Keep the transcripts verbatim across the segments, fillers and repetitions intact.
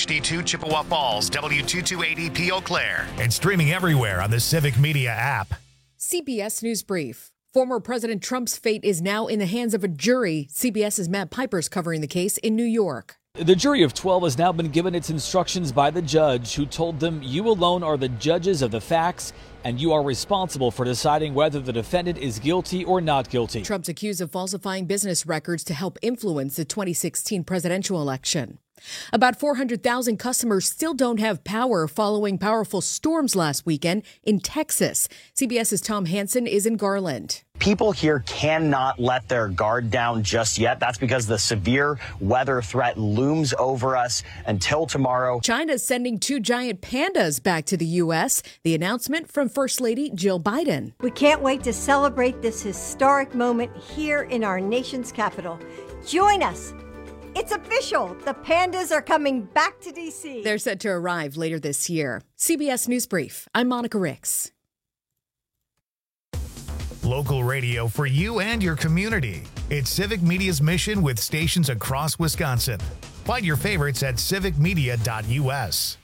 H D two Chippewa Falls, W two two eight zero P Eau Claire. And streaming everywhere on the Civic Media app. C B S News Brief. Former President Trump's fate is now in the hands of a jury. CBS's Matt Piper's covering the case in New York. The jury of twelve has now been given its instructions by the judge, who told them, "You alone are the judges of the facts, and you are responsible for deciding whether the defendant is guilty or not guilty." Trump's accused of falsifying business records to help influence the twenty sixteen presidential election. About four hundred thousand customers still don't have power following powerful storms last weekend in Texas. CBS's Tom Hansen is in Garland. People here cannot let their guard down just yet. That's because the severe weather threat looms over us until tomorrow. China's sending two giant pandas back to the U S. The announcement from First Lady Jill Biden. We can't wait to celebrate this historic moment here in our nation's capital. Join us. It's official. The pandas are coming back to D C. They're set to arrive later this year. C B S News Brief. I'm Monica Ricks. Local radio for you and your community. It's Civic Media's mission with stations across Wisconsin. Find your favorites at civic media dot U S.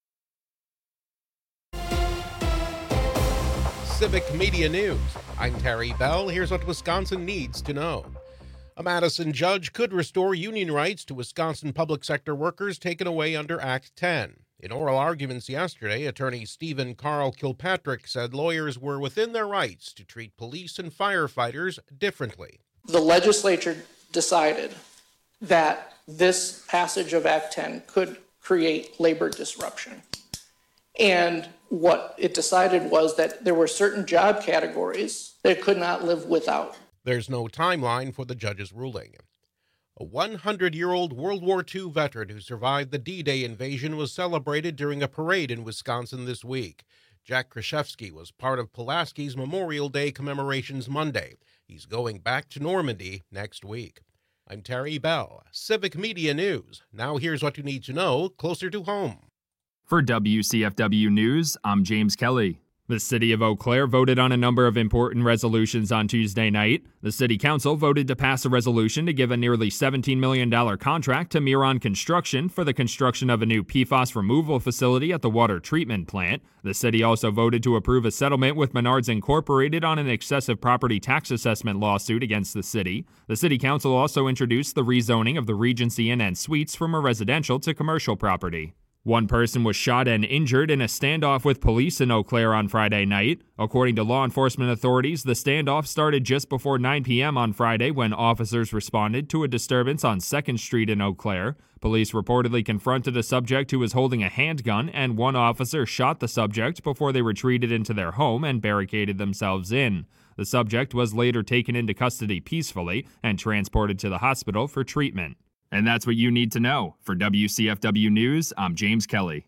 Civic Media News. I'm Terry Bell. Here's what Wisconsin needs to know. A Madison judge could restore union rights to Wisconsin public sector workers taken away under Act ten. In oral arguments yesterday, attorney Stephen Carl Kilpatrick said lawyers were within their rights to treat police and firefighters differently. The legislature decided that this passage of Act ten could create labor disruption. And what it decided was that there were certain job categories that it could not live without. There's no timeline for the judge's ruling. A one hundred year old World War Two veteran who survived the D-Day invasion was celebrated during a parade in Wisconsin this week. Jack Kraszewski was part of Pulaski's Memorial Day commemorations Monday. He's going back to Normandy next week. I'm Terry Bell, Civic Media News. Now here's what you need to know closer to home. For W C F W News, I'm James Kelly. The city of Eau Claire voted on a number of important resolutions on Tuesday night. The city council voted to pass a resolution to give a nearly seventeen million dollars contract to Miron Construction for the construction of a new P FAS removal facility at the water treatment plant. The city also voted to approve a settlement with Menards Incorporated on an excessive property tax assessment lawsuit against the city. The city council also introduced the rezoning of the Regency Inn and Suites from a residential to commercial property. One person was shot and injured in a standoff with police in Eau Claire on Friday night. According to law enforcement authorities, the standoff started just before nine p.m. on Friday when officers responded to a disturbance on second Street in Eau Claire. Police reportedly confronted a subject who was holding a handgun, and one officer shot the subject before they retreated into their home and barricaded themselves in. The subject was later taken into custody peacefully and transported to the hospital for treatment. And that's what you need to know. For W C F W News, I'm James Kelly.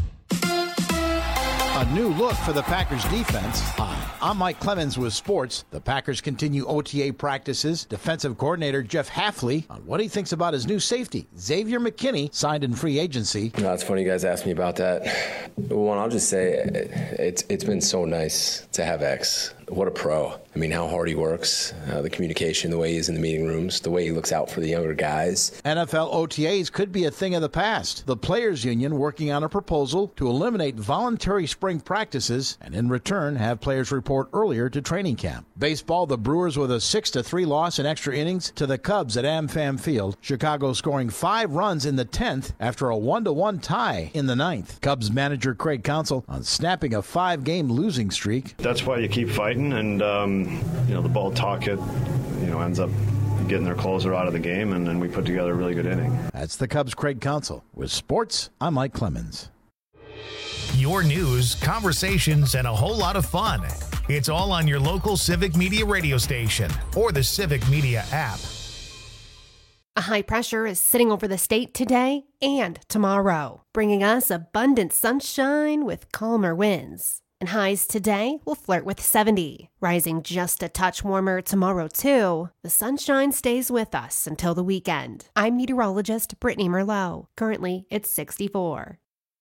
A new look for the Packers defense. Hi, I'm Mike Clemens with sports. The Packers continue O T A practices. Defensive coordinator Jeff Hafley on what he thinks about his new safety, Xavier McKinney, signed in free agency. You know, it's funny you guys asked me about that. One, I'll just say it's it's been so nice to have X. What a pro. I mean, how hard he works, uh, the communication, the way he is in the meeting rooms, the way he looks out for the younger guys. N F L O T As could be a thing of the past. The Players Union working on a proposal to eliminate voluntary spring practices and in return have players report earlier to training camp. Baseball, the Brewers with a six to three loss in extra innings to the Cubs at AmFam Field. Chicago scoring five runs in the tenth after a one to one tie in the ninth. Cubs manager Craig Counsell on snapping a five-game losing streak. That's why you keep fighting. And, um, you know, the ball talk it, you know, ends up getting their closer out of the game, and then we put together a really good inning. That's the Cubs' Craig Counsell. With sports, I'm Mike Clemens. Your news, conversations, and a whole lot of fun. It's all on your local Civic Media radio station or the Civic Media app. A high pressure is sitting over the state today and tomorrow, bringing us abundant sunshine with calmer winds. And highs today will flirt with seventy, rising just a touch warmer tomorrow too. The sunshine stays with us until the weekend. I'm meteorologist Brittany Merlot. Currently, it's sixty-four.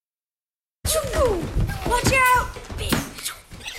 Watch out!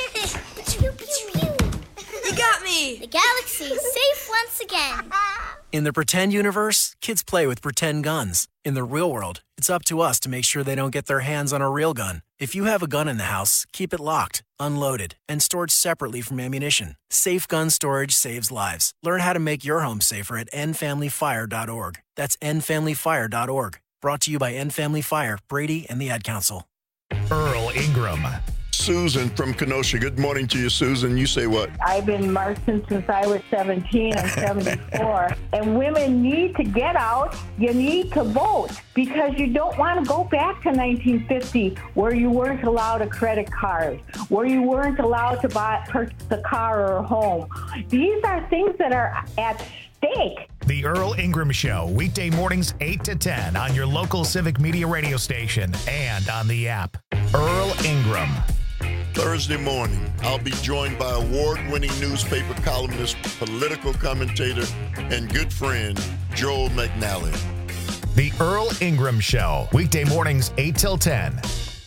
You got me! The galaxy is safe once again. In the pretend universe, kids play with pretend guns. In the real world, it's up to us to make sure they don't get their hands on a real gun. If you have a gun in the house, keep it locked, unloaded, and stored separately from ammunition. Safe gun storage saves lives. Learn how to make your home safer at end family fire dot org. That's end family fire dot org. Brought to you by End Family Fire, Brady, and the Ad Council. Earl Ingram. Susan from Kenosha. Good morning to you, Susan. You say what? I've been marching since I was seventeen. I'm seventy-four. And women need to get out. You need to vote because you don't want to go back to nineteen fifty where you weren't allowed a credit card, where you weren't allowed to buy purchase a car or a home. These are things that are at stake. The Earl Ingram Show, weekday mornings eight to ten on your local Civic Media radio station and on the app. Earl Ingram. Thursday morning, I'll be joined by award-winning newspaper columnist, political commentator, and good friend, Joel McNally. The Earl Ingram Show, weekday mornings eight till ten.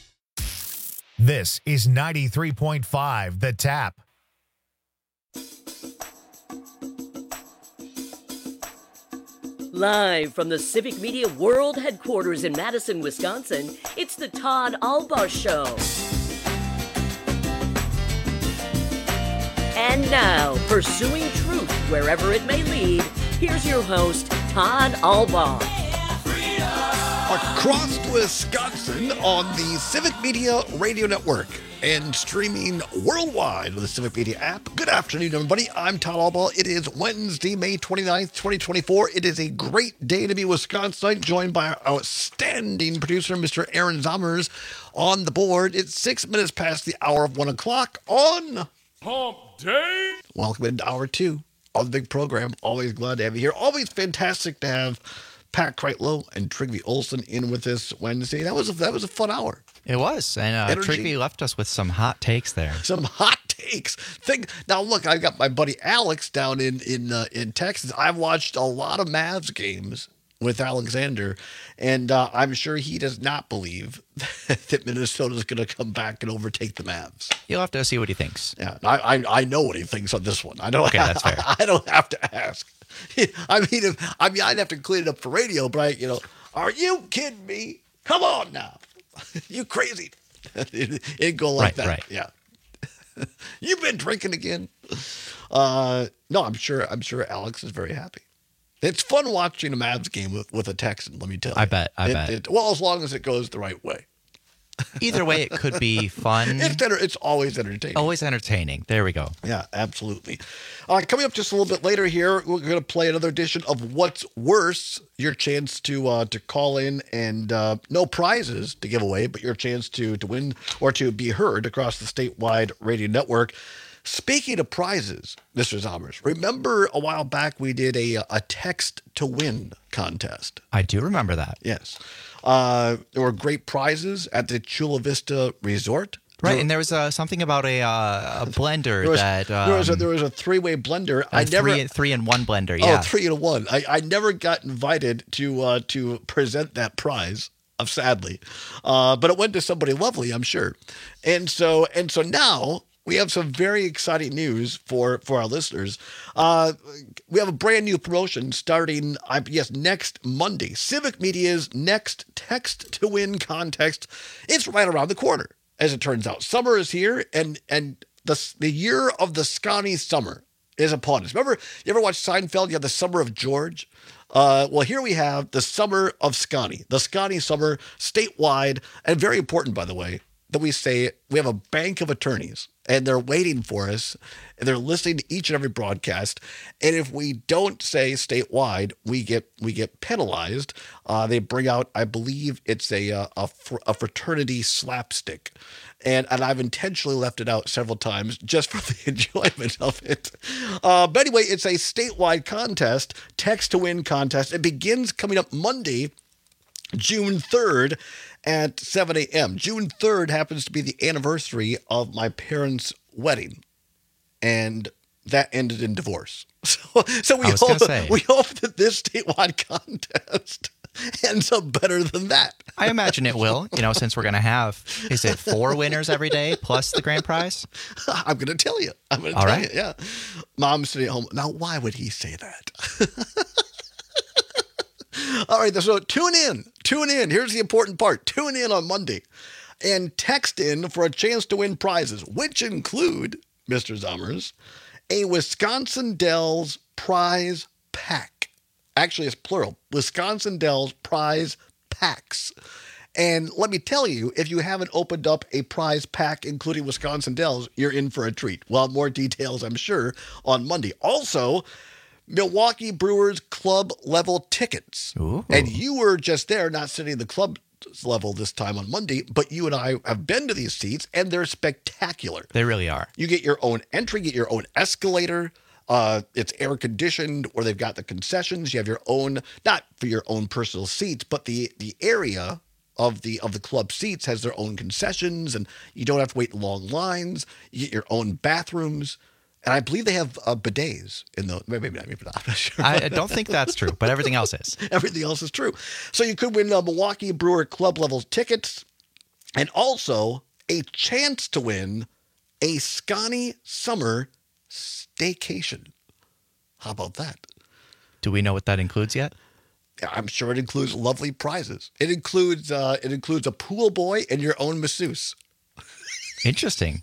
This is ninety-three point five The Tap. Live from the Civic Media World Headquarters in Madison, Wisconsin, it's the Todd Albaugh Show. And now, pursuing truth wherever it may lead, here's your host, Todd Albaugh. Across Wisconsin on the Civic Media Radio Network and streaming worldwide with the Civic Media app. Good afternoon, everybody. I'm Todd Albaugh. It is Wednesday, May twenty-ninth, twenty twenty-four. It is a great day to be Wisconsin, joined by our outstanding producer, Mister Aaron Zommers, on the board. It's six minutes past the hour of one o'clock on Hump Day. Welcome into hour two of the big program. Always glad to have you here. Always fantastic to have Pat Kreitlow and Trygve Olsen in with us Wednesday. That was a, that was a fun hour. It was, and uh, Trygve left us with some hot takes there. Some hot takes. Think now. Look, I got my buddy Alex down in in uh, in Texas. I've watched a lot of Mavs games with Alexander, and uh, I'm sure he does not believe that Minnesota's going to come back and overtake the Mavs. You'll have to see what he thinks. Yeah, I I, I know what he thinks on this one. I don't. Okay, that's fair. I, I don't have to ask. I mean, if, I mean, I'd have to clean it up for radio, but I, you know, are you kidding me? Come on now, you crazy? it, it'd go like right, that. Right. Yeah. You've been drinking again? Uh, no, I'm sure. I'm sure Alex is very happy. It's fun watching a Mavs game with, with a Texan. Let me tell you. I bet. I it, bet. It, well, as long as it goes the right way. Either way, it could be fun. It's enter- It's always entertaining. Always entertaining. There we go. Yeah, absolutely. Uh, coming up just a little bit later here, we're going to play another edition of What's Worse. Your chance to uh, to call in and uh, no prizes to give away, but your chance to to win or to be heard across the statewide radio network. Speaking of prizes, Mister Zommers, remember a while back we did a a text to win contest. I do remember that. Yes. Uh, there were great prizes at the Chula Vista Resort. Right, there, and there was uh, something about a uh, a blender there was, that um, there was a, there was a three way blender. I never three, three in one blender. Yeah, oh, three in one. I, I never got invited to uh, to present that prize. Uh, sadly, uh, but it went to somebody lovely, I'm sure. And so and so now we have some very exciting news for, for our listeners. Uh, we have a brand new promotion starting, I guess, next Monday. Civic Media's next Text to Win contest. It's right around the corner, as it turns out. Summer is here, and and the the year of the Scotty summer is upon us. Remember, you ever watch Seinfeld? You have the Summer of George. Uh, well, here we have the Summer of Scotty, the Scotty summer, statewide, and very important, by the way, that we say we have a bank of attorneys. And they're waiting for us, and they're listening to each and every broadcast. And if we don't say statewide, we get we get penalized. Uh, they bring out, I believe it's a a, a, fr- a fraternity slapstick, and and I've intentionally left it out several times just for the enjoyment of it. Uh, but anyway, it's a statewide contest, text to win contest. It begins coming up Monday, June third. At seven a.m. June third happens to be the anniversary of my parents' wedding, and that ended in divorce. So, so we hope we hope that this statewide contest ends up better than that. I imagine it will. You know, since we're going to have, is it four winners every day plus the grand prize? I'm going to tell you. I'm going to All tell right. you. Yeah, Mom's sitting at home now. Why would he say that? All right, so tune in. Tune in. Here's the important part. Tune in on Monday and text in for a chance to win prizes, which include, Mister Zommers, a Wisconsin Dells prize pack. Actually, it's plural. Wisconsin Dells prize packs. And let me tell you, if you haven't opened up a prize pack, including Wisconsin Dells, you're in for a treat. Well, more details, I'm sure, on Monday. Also, Milwaukee Brewers club level tickets. Ooh. And you were just there, not sitting in the club level this time on Monday, but you and I have been to these seats, and they're spectacular. They really are. You get your own entry, get your own escalator. Uh, it's air conditioned, or they've got the concessions. You have your own, not for your own personal seats, but the the area of the of the club seats has their own concessions, and you don't have to wait long lines. You get your own bathrooms, and I believe they have uh, bidets in the. Maybe not. Maybe not. I'm not sure. I don't think that's true, but everything else is. Everything else is true. So you could win uh, Milwaukee Brewer club level tickets, and also a chance to win a Scotty summer staycation. How about that? Do we know what that includes yet? I'm sure it includes lovely prizes. It includes uh, it includes a pool boy and your own masseuse. Interesting.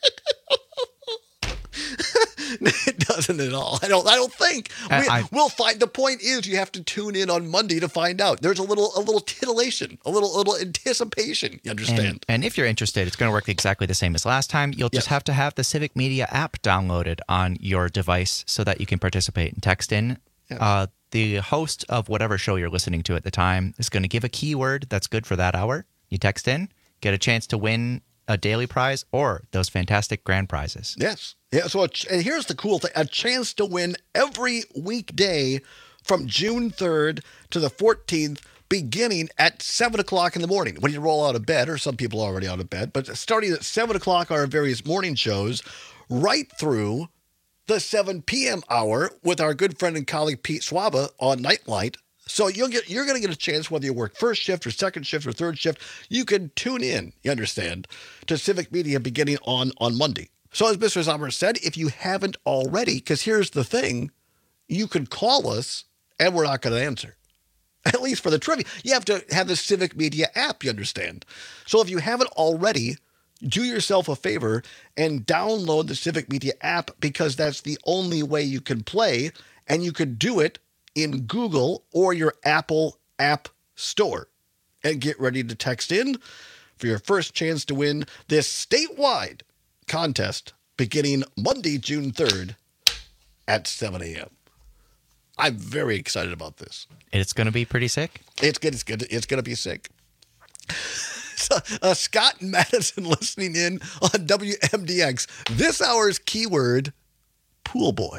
It doesn't at all. I don't. I don't think. We, I, we'll find. The point is, you have to tune in on Monday to find out. There's a little, a little titillation, a little, a little anticipation. You understand? And, and if you're interested, it's going to work exactly the same as last time. You'll just Yes. have to have the Civic Media app downloaded on your device so that you can participate and text in. Yeah. Uh, the host of whatever show you're listening to at the time is going to give a keyword that's good for that hour. You text in, get a chance to win a daily prize or those fantastic grand prizes. Yes. Yeah. So, a ch- and here's the cool thing: a chance to win every weekday from June third to the fourteenth, beginning at seven o'clock in the morning when you roll out of bed, or some people are already out of bed. But starting at seven o'clock, our various morning shows, right through the seven p.m. hour with our good friend and colleague Pete Swaba on Nightlight. So you'll get, you're going to get a chance, whether you work first shift or second shift or third shift, you can tune in, you understand, to Civic Media beginning on, on Monday. So as Mister Sommer said, if you haven't already, because here's the thing, you can call us and we're not going to answer. At least for the trivia. You have to have the Civic Media app, you understand. So if you haven't already, do yourself a favor and download the Civic Media app, because that's the only way you can play, and you could do it in Google or your Apple app store. And get ready to text in for your first chance to win this statewide contest beginning Monday, June third at seven a.m. I'm very excited about this. It's going to be pretty sick. It's good. It's good. It's going to be sick. So, uh, Scott and Madison listening in on W M D X. This hour's keyword, pool boy.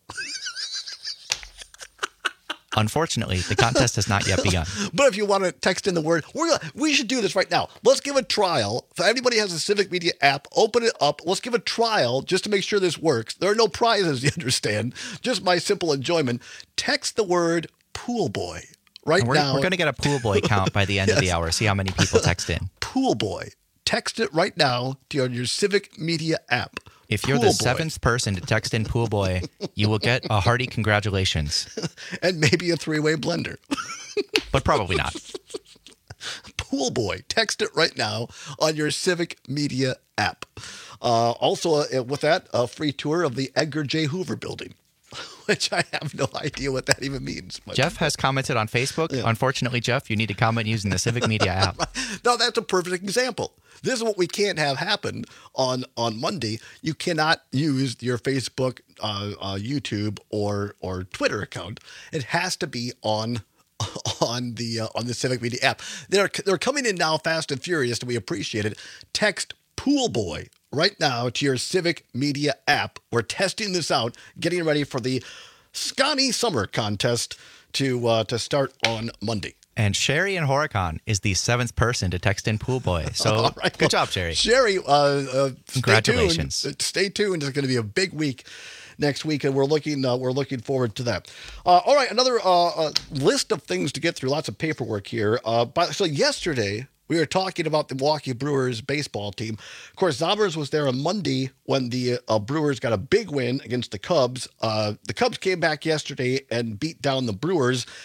Unfortunately, the contest has not yet begun. But if you want to text in the word, we're gonna, we should do this right now. Let's give a trial. If anybody has a Civic Media app, open it up. Let's give a trial just to make sure this works. There are no prizes, you understand. Just my simple enjoyment. Text the word pool boy right And we're, now. We're going to get a pool boy count by the end Yes. of the hour. See how many people text in. Pool boy. Text it right now to your, your Civic Media app. If you're Pool the boy. seventh person to text in pool boy, you will get a hearty congratulations. And maybe a three-way blender. But probably not. Pool boy. Text it right now on your Civic Media app. Uh, also, uh, with that, a free tour of the Edgar J. Hoover building, which I have no idea what that even means. But Jeff has commented on Facebook. Yeah. Unfortunately, Jeff, you need to comment using the Civic Media app. No, that's a perfect example. This is what we can't have happen on, on Monday. You cannot use your Facebook, uh, uh, YouTube, or or Twitter account. It has to be on on the uh, on the Civic Media app. They're they're coming in now fast and furious, and we appreciate it. Text Pool Boy right now to your Civic Media app. We're testing this out, getting ready for the Scotty Summer Contest to uh, to start on Monday. And Sherry in Horicon is the seventh person to text in pool boy. So All right, good well, job, Sherry. Sherry, uh, uh, Congratulations. Stay tuned. Stay tuned. It's going to be a big week next week, and we're looking uh, we're looking forward to that. Uh, all right, another uh, uh, list of things to get through. Lots of paperwork here. Uh, but, so yesterday we were talking about the Milwaukee Brewers baseball team. Of course, Zobbers was there on Monday when the uh, Brewers got a big win against the Cubs. Uh, the Cubs came back yesterday and beat down the Brewers.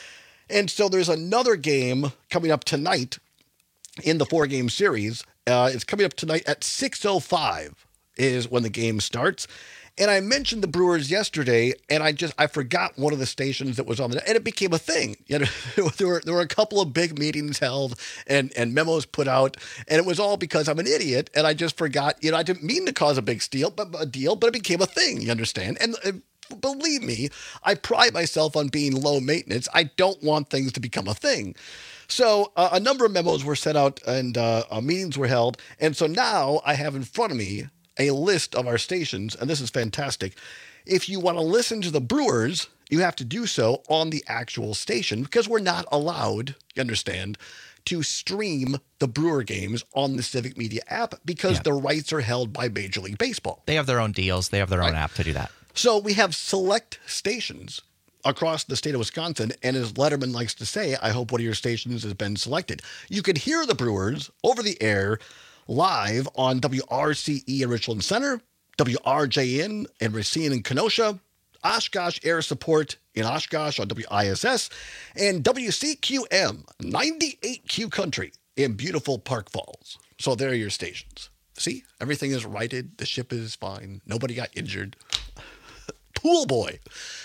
And so there's another game coming up tonight in the four-game series. Uh, it's coming up tonight at six oh five is when the game starts. And I mentioned the Brewers yesterday, and I just I forgot one of the stations that was on the, and it became a thing. You know, there were there were a couple of big meetings held and and memos put out, and it was all because I'm an idiot and I just forgot. You know, I didn't mean to cause a big deal, but a deal, but it became a thing. You understand? And uh, believe me, I pride myself on being low maintenance. I don't want things to become a thing. So uh, a number of memos were sent out and uh, uh, meetings were held, and so now I have in front of me a list of our stations, and this is fantastic. If you want to listen to the Brewers, you have to do so on the actual station because we're not allowed, you understand, to stream the Brewer games on the Civic Media app because yeah. the rights are held by Major League Baseball. They have their own deals. They have their own right. app to do that. So we have select stations across the state of Wisconsin, and as Letterman likes to say, I hope one of your stations has been selected. You can hear the Brewers over the air live on W R C E in Richland Center, W R J N in Racine and Kenosha, Oshkosh Air Support in Oshkosh on W I S S, and W C Q M ninety-eight Q Country in beautiful Park Falls. So there are your stations. See, everything is righted. The ship is fine. Nobody got injured. Pool boy.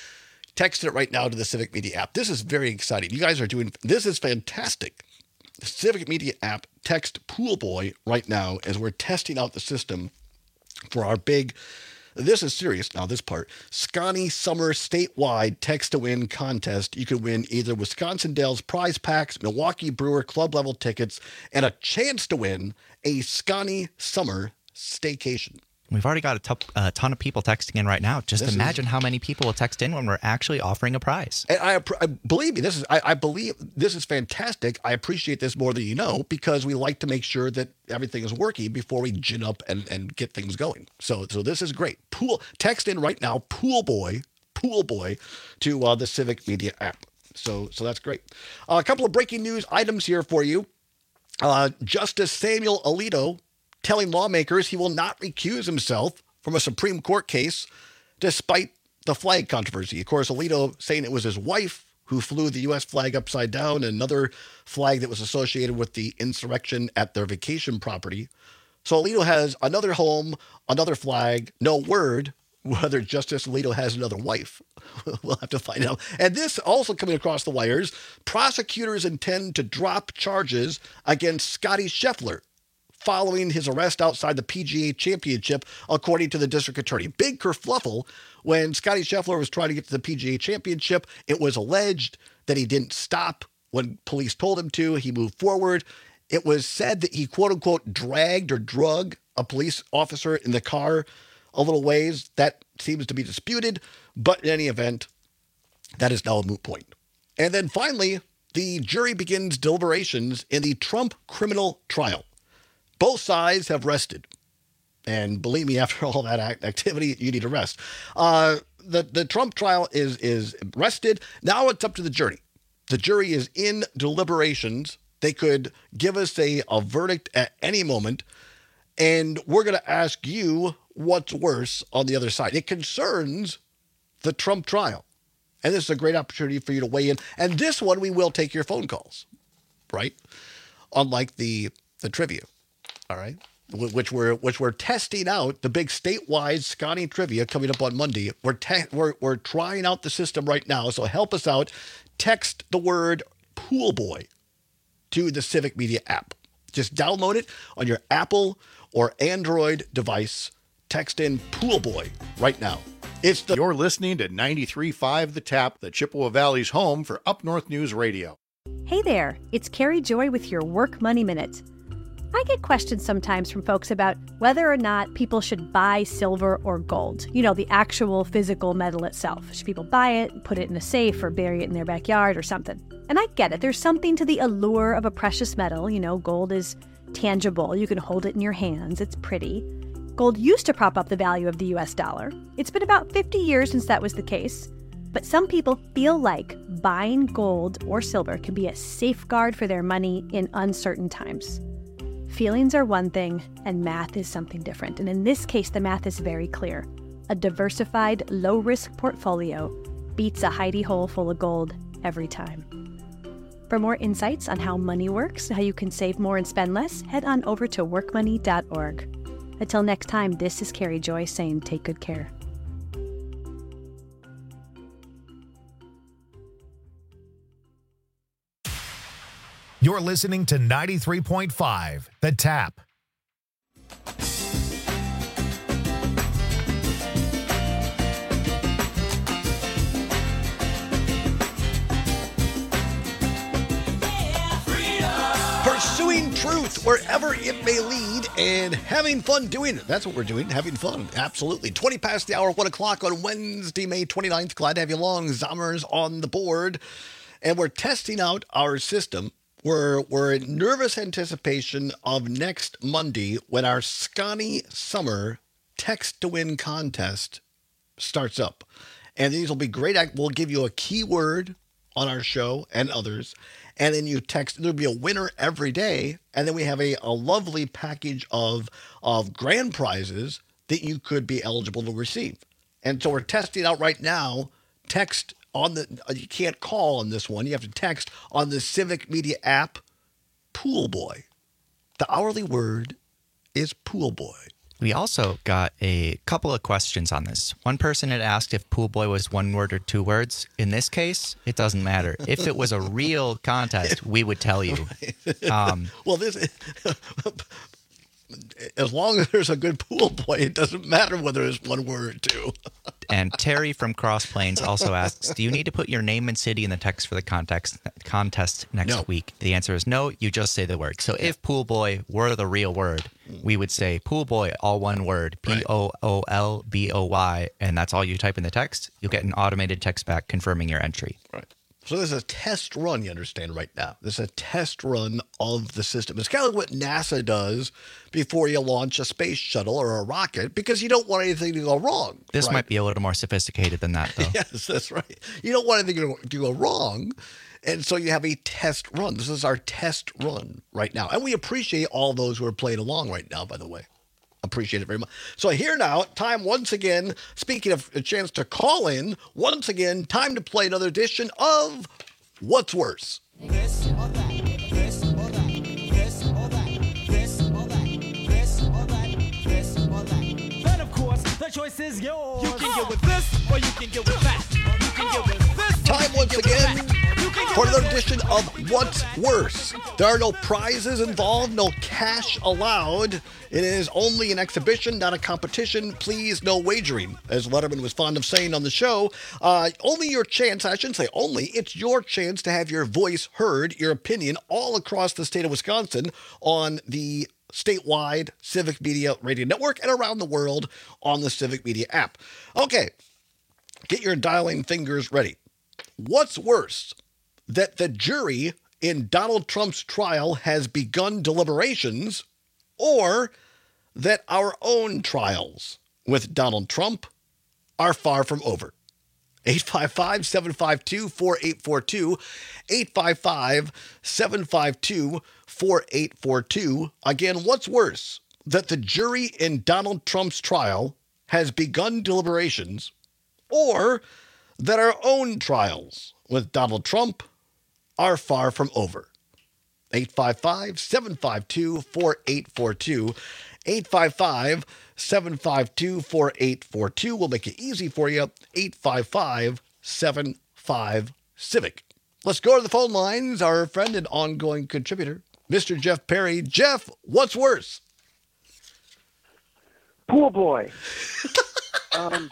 Text it right now to the Civic Media app. This is very exciting. You guys are doing, this is fantastic. The Civic Media app, text Pool Boy right now as we're testing out the system for our big, this is serious now, this part, Scotty Summer statewide text to win contest. You can win either Wisconsin Dells prize packs, Milwaukee Brewer club level tickets, and a chance to win a Scotty Summer staycation. We've already got a, t- a ton of people texting in right now. Just This imagine is- how many people will text in when we're actually offering a prize. And I, I believe me, this is I, I believe this is fantastic. I appreciate this more than you know because we like to make sure that everything is working before we gin up and, and get things going. So so this is great. Pool text in right now, Pool Boy, Pool Boy, to uh, the Civic Media app. So so that's great. Uh, a couple of breaking news items here for you. Uh, Justice Samuel Alito telling lawmakers he will not recuse himself from a Supreme Court case despite the flag controversy. Of course, Alito saying it was his wife who flew the U S flag upside down, and another flag that was associated with the insurrection at their vacation property. So Alito has another home, another flag, no word whether Justice Alito has another wife. We'll have to find out. And this also coming across the wires, prosecutors intend to drop charges against Scotty Scheffler following his arrest outside the P G A Championship, according to the district attorney. Big kerfluffle when Scotty Scheffler was trying to get to the P G A Championship. It was alleged that he didn't stop when police told him to. He moved forward. It was said that he, quote unquote, dragged or drug a police officer in the car a little ways. That seems to be disputed. But in any event, that is now a moot point. And then finally, the jury begins deliberations in the Trump criminal trial. Both sides have rested. And believe me, after all that act- activity, you need to rest. Uh, the, the Trump trial is, is rested. Now it's up to the jury. The jury is in deliberations. They could give us a, a verdict at any moment. And we're going to ask you what's worse on the other side. It concerns the Trump trial. And this is a great opportunity for you to weigh in. And this one, we will take your phone calls, right? Unlike the the trivia. All right, which we're which we're testing out, the big statewide Scotty trivia coming up on Monday. We're te- we're we're trying out the system right now, so help us out. Text the word Pool Boy to the Civic Media app. Just download it on your Apple or Android device. Text in Pool Boy right now. It's the You're listening to ninety-three point five The Tap, the Chippewa Valley's home for Up North News Radio. Hey there, it's Carrie Joy with your Work Money Minute. I get questions sometimes from folks about whether or not people should buy silver or gold. You know, the actual physical metal itself. Should people buy it, put it in a safe, or bury it in their backyard or something? And I get it. There's something to the allure of a precious metal. You know, gold is tangible. You can hold it in your hands. It's pretty. Gold used to prop up the value of the U S dollar. It's been about fifty years since that was the case. But some people feel like buying gold or silver can be a safeguard for their money in uncertain times. Feelings are one thing, and math is something different. And in this case, the math is very clear. A diversified, low-risk portfolio beats a hidey hole full of gold every time. For more insights on how money works, how you can save more and spend less, head on over to work money dot org. Until next time, this is Carrie Joy saying take good care. You're listening to ninety-three point five, The Tap. Pursuing truth wherever it may lead and having fun doing it. That's what we're doing, having fun. Absolutely. twenty past the hour, one o'clock on Wednesday, May twenty-ninth. Glad to have you along. Zommers on the board. And we're testing out our system. We're, we're in nervous anticipation of next Monday when our Scotty Summer Text to Win contest starts up. And these will be great. We'll give you a keyword on our show and others. And then you text, there'll be a winner every day. And then we have a, a lovely package of, of grand prizes that you could be eligible to receive. And so we're testing out right now. Text on the, you can't call on this one. You have to text on the Civic Media app, Pool Boy. The hourly word is Pool Boy. We also got a couple of questions on this. One person had asked if Pool Boy was one word or two words. In this case, it doesn't matter. If it was a real contest, we would tell you. Um, well, this, as long as there's a good Pool Boy, it doesn't matter whether it's one word or two. And Terry from Cross Plains also asks, do you need to put your name and city in the text for the context, contest next No. week? The answer is no, you just say the word. So if Pool Boy were the real word, we would say Pool Boy, all one word, P O O L B O Y, and that's all you type in the text. You'll get an automated text back confirming your entry. Right. So this is a test run, you understand, right now. This is a test run of the system. It's kind of like what NASA does before you launch a space shuttle or a rocket, because you don't want anything to go wrong. This right? might be a little more sophisticated than that, though. Yes, that's right. You don't want anything to go wrong, and so you have a test run. This is our test run right now. And we appreciate all those who are playing along right now, by the way. Appreciate it very much. So here now, time once again, speaking of a chance to call in, once again, time to play another edition of What's Worse? This or that, this or that, this or that, this or that, this or that, this or that. Then of course, the choice is yours. You can get with this or you can get with that. You can get with this. Time once again for another edition of What's Worse? There are no prizes involved, no cash allowed. It is only an exhibition, not a competition. Please, no wagering, as Letterman was fond of saying on the show. Uh, only your chance, I shouldn't say only, it's your chance to have your voice heard, your opinion, all across the state of Wisconsin on the statewide Civic Media Radio Network and around the world on the Civic Media app. Okay, get your dialing fingers ready. What's worse, that the jury in Donald Trump's trial has begun deliberations, or that our own trials with Donald Trump are far from over? eight five five, seven five two, four eight four two, eight five five, seven five two, four eight four two. Again, what's worse, that the jury in Donald Trump's trial has begun deliberations, or that our own trials with Donald Trump are far from over? eight five five, seven five two, four eight four two. eight five five, seven five two, four eight four two. We'll make it easy for you. eight five five, seven five, CIVIC. Let's go to the phone lines. Our friend and ongoing contributor, Mister Jeff Perry. Jeff, what's worse? Pool Boy. um,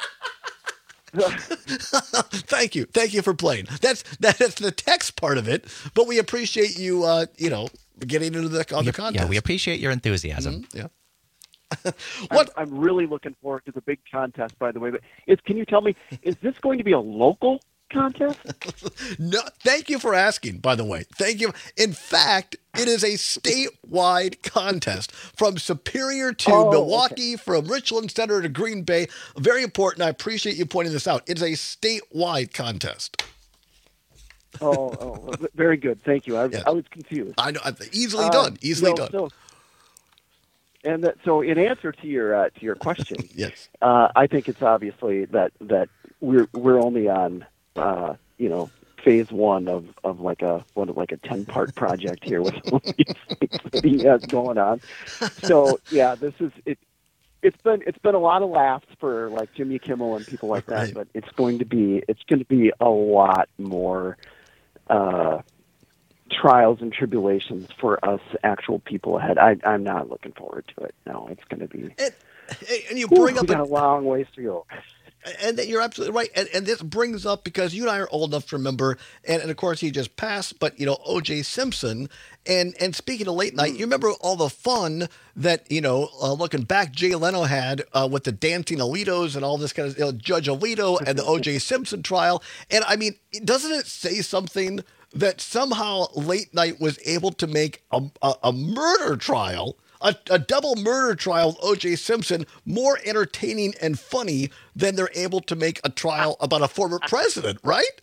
Thank you. Thank you for playing. That's that's the text part of it, but we appreciate you, uh, you know, getting into the, on we, the contest. Yeah, we appreciate your enthusiasm. Mm-hmm, yeah. what? I'm, I'm really looking forward to the big contest, by the way. But is, can you tell me, is this going to be a local contest? No, thank you for asking, by the way. Thank you. In fact, it is a statewide contest from Superior to oh, Milwaukee, okay. from Richland Center to Green Bay. Very important. I appreciate you pointing this out. It's a statewide contest. Oh, oh, very good. Thank you. I, yes. I was confused. I know. Easily uh, done. Easily so, done. So, and that, so, in answer to your uh, to your question, yes, uh, I think it's obviously that that we're we're only on uh, you know phase one of, of like a what like a ten part project here with all these things that he has going on. So yeah, this is it. It's been it's been a lot of laughs for like Jimmy Kimmel and people like that, Right. but it's going to be it's going to be a lot more uh, trials and tribulations for us actual people ahead. I, I'm not looking forward to it. No, it's going to be. And, and you bring Ooh, up we got a, a long ways to go. And you're absolutely right. And, and this brings up, because you and I are old enough to remember, and, and of course he just passed, but, you know, O J Simpson. And and speaking of late night, you remember all the fun that, you know, uh, looking back, Jay Leno had uh, with the dancing Alitos and all this kind of, you know, Judge Alito and the O J Simpson trial. And I mean, doesn't it say something that somehow late night was able to make a, a, a murder trial, A, a double murder trial with O J Simpson, more entertaining and funny than they're able to make a trial about a former president, right?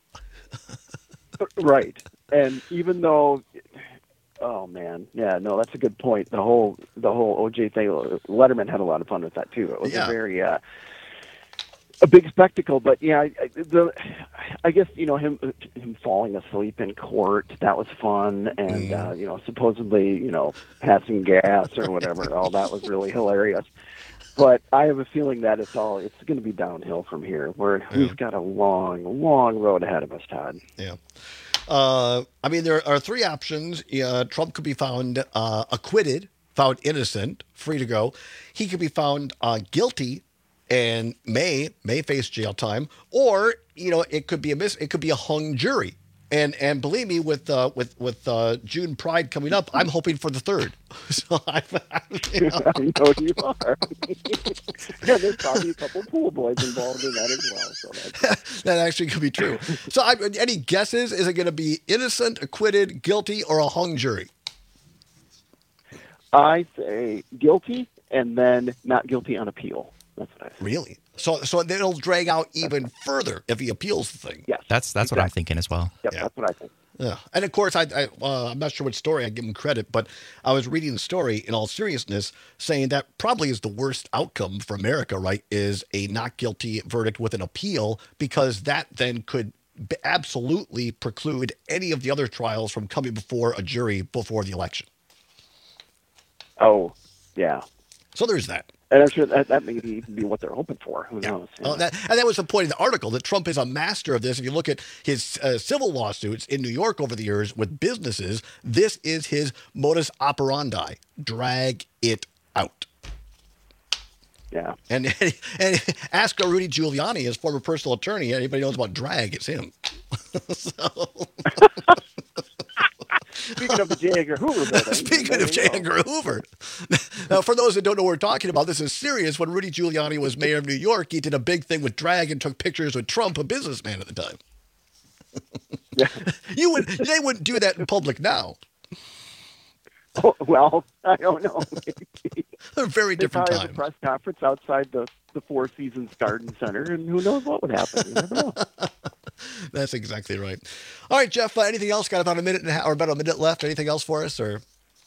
Right. And even though, oh man, yeah, no, that's a good point. The whole the whole O J thing, Letterman had a lot of fun with that too. It was Yeah. a very uh, a big spectacle. But yeah, I, I- the I guess you know him him falling asleep in court, that was fun, and uh, you know supposedly you know passing gas or whatever. All that was really hilarious. But I have a feeling that it's all it's going to be downhill from here. We're we've got a long, long road ahead of us, Todd. Yeah. Uh, I mean, there are three options. Uh, Trump could be found uh, acquitted, found innocent, free to go. He could be found uh, guilty and may may face jail time, or you know, it could be a miss. It could be a hung jury. And and believe me, with uh, with with uh, June Pride coming up, I'm hoping for the third. So I, you know. I know you are. Yeah, there's probably a couple pool boys involved in that as well. So that's... That actually could be true. So, I, any guesses? Is it going to be innocent, acquitted, guilty, or a hung jury? I say guilty, and then not guilty on appeal. That's what I say. Really? So, so it'll drag out even further if he appeals the thing. Yes. That's that's what I'm thinking as well. Yep, that's what I think. Yeah, and of course, I, I uh, I'm not sure what story I give him credit, but I was reading the story in all seriousness, saying that probably is the worst outcome for America. Right? Is a not guilty verdict with an appeal, because that then could b- absolutely preclude any of the other trials from coming before a jury before the election. Oh, yeah. So there's that. And I'm sure that, that may even be what they're hoping for. Who knows? Oh, that, and that was the point of the article, that Trump is a master of this. If you look at his uh, civil lawsuits in New York over the years with businesses, this is his modus operandi: drag it out. Yeah. And and, and ask Rudy Giuliani, his former personal attorney. Anybody knows about drag? It's him. So. Speaking of the J. Edgar Hoover building. Speaking of J. Edgar Hoover. Now, for those that don't know what we're talking about, this is serious. When Rudy Giuliani was mayor of New York, he did a big thing with drag and took pictures with Trump, a businessman at the time. Yeah. You would, they wouldn't do that in public now. Oh, well, I don't know. Maybe. A very They different probably have time. a press conference outside the, the Four Seasons Garden Center, and who knows what would happen. You never know. That's exactly right. All right, Jeff, uh, anything else? Got about a minute and a half, or about a minute left. Anything else for us? Or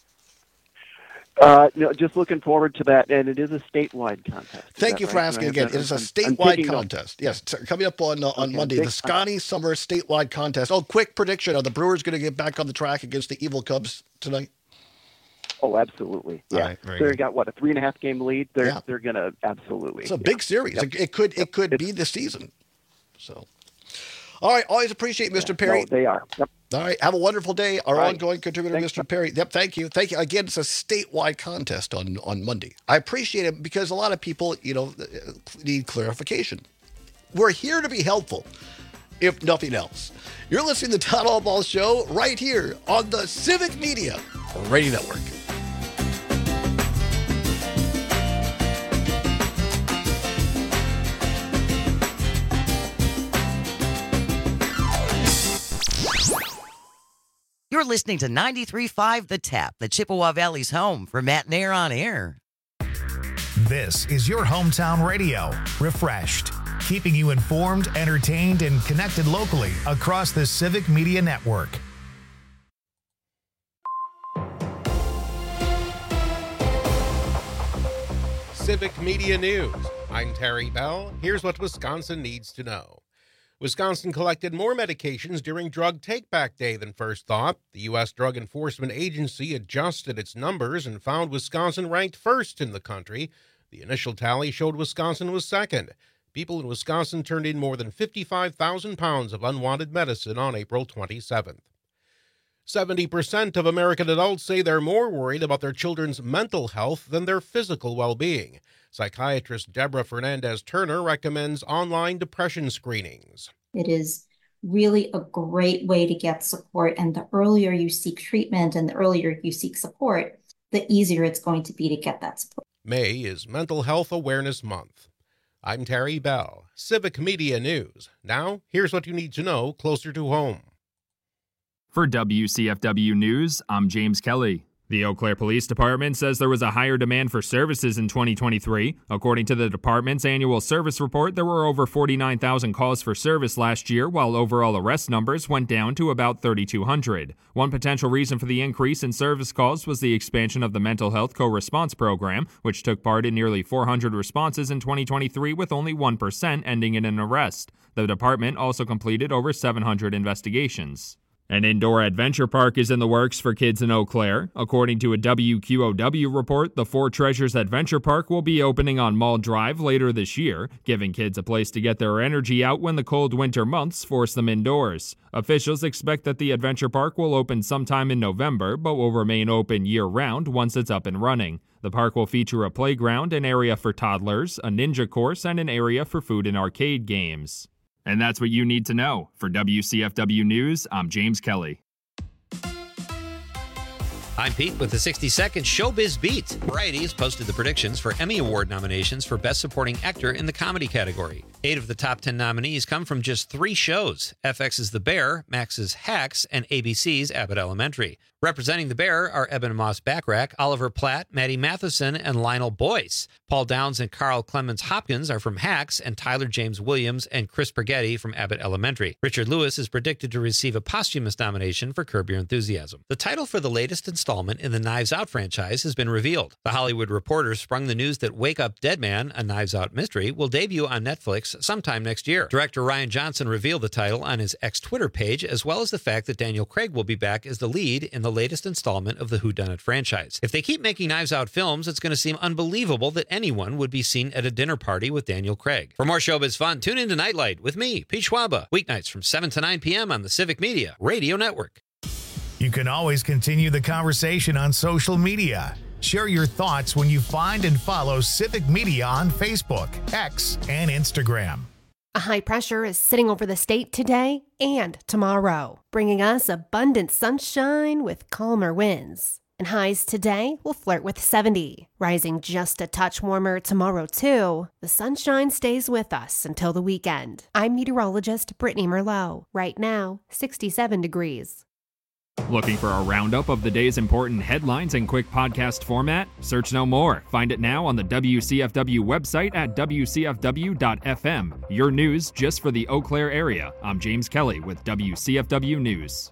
Uh, no, just looking forward to that, and it is a statewide contest. Is Thank that you for right? asking I again. have It is a that- I'm- I'm statewide taking notes. contest. Yes, it's coming up on uh, on Okay, Monday, big- the Scotty Summer statewide contest. Oh, quick prediction: are the Brewers going to get back on the track against the evil Cubs tonight? Oh, absolutely. All Yeah, right, very they've good. got what a three and a half game lead. They're Yeah. they're gonna absolutely. It's a yeah. big series. Yep. It, it could it could be the season. So, all right. Always appreciate Mister Perry. No, they are. Yep. All right. Have a wonderful day. Our All right. ongoing contributor, Thanks. Mister Perry. Yep. Thank you. Thank you again. It's a statewide contest on on Monday. I appreciate it because a lot of people, you know, need clarification. We're here to be helpful, if nothing else. You're listening to the Todd Allball Show right here on the Civic Media Radio Network. You're listening to ninety-three point five The Tap, the Chippewa Valley's home for Matt Nair on Air. This is your hometown radio, refreshed, keeping you informed, entertained, and connected locally across the Civic Media Network. Civic Media News. I'm Terry Bell. Here's what Wisconsin needs to know. Wisconsin collected more medications during Drug Take-Back Day than first thought. The U S Drug Enforcement Agency adjusted its numbers and found Wisconsin ranked first in the country. The initial tally showed Wisconsin was second. People in Wisconsin turned in more than fifty-five thousand pounds of unwanted medicine on April twenty-seventh. seventy percent of American adults say they're more worried about their children's mental health than their physical well-being. Psychiatrist Deborah Fernandez-Turner recommends online depression screenings. It is really a great way to get support, and the earlier you seek treatment and the earlier you seek support, the easier it's going to be to get that support. May is Mental Health Awareness Month. I'm Terry Bell, Civic Media News. Now, here's what you need to know closer to home. For W C F W News, I'm James Kelly. The Eau Claire Police Department says there was a higher demand for services in twenty twenty-three. According to the department's annual service report, there were over forty-nine thousand calls for service last year, while overall arrest numbers went down to about thirty-two hundred. One potential reason for the increase in service calls was the expansion of the Mental Health Co-Response Program, which took part in nearly four hundred responses in twenty twenty-three, with only one percent ending in an arrest. The department also completed over seven hundred investigations. An indoor adventure park is in the works for kids in Eau Claire. According to a W Q O W report, the Four Treasures Adventure Park will be opening on Mall Drive later this year, giving kids a place to get their energy out when the cold winter months force them indoors. Officials expect that the adventure park will open sometime in November, but will remain open year-round once it's up and running. The park will feature a playground, an area for toddlers, a ninja course, and an area for food and arcade games. And that's what you need to know. For W C F W News, I'm James Kelly. I'm Pete with the sixty second Showbiz Beat. Variety has posted the predictions for Emmy Award nominations for Best Supporting Actor in the comedy category. Eight of the top ten nominees come from just three shows: F X's The Bear, Max's Hacks, and A B C's Abbott Elementary. Representing The Bear are Eben Moss-Backrack, Oliver Platt, Maddie Matheson, and Lionel Boyce. Paul Downs and Carl Clemens Hopkins are from Hacks, and Tyler James Williams and Chris Spaghetti from Abbott Elementary. Richard Lewis is predicted to receive a posthumous nomination for Curb Your Enthusiasm. The title for the latest installment in the Knives Out franchise has been revealed. The Hollywood Reporter sprung the news that Wake Up Dead Man, a Knives Out mystery, will debut on Netflix sometime next year. Director Rian Johnson revealed the title on his X Twitter page, as well as the fact that Daniel Craig will be back as the lead in the latest installment of the Whodunit franchise. If they keep making Knives Out films, it's going to seem unbelievable that anyone would be seen at a dinner party with Daniel Craig. For more showbiz fun, tune into Nightlight with me, Pete Schwaba, weeknights from seven to nine p.m. on the Civic Media Radio Network. You can always continue the conversation on social media. Share your thoughts when you find and follow Civic Media on Facebook, X, and Instagram. A high pressure is sitting over the state today and tomorrow, bringing us abundant sunshine with calmer winds. And highs today will flirt with seventy, rising just a touch warmer tomorrow too. The sunshine stays with us until the weekend. I'm meteorologist Brittany Merlot. Right now, sixty-seven degrees. Looking for a roundup of the day's important headlines in quick podcast format? Search no more. Find it now on the W C F W website at W C F W dot F M. Your news just for the Eau Claire area. I'm James Kelly with W C F W News.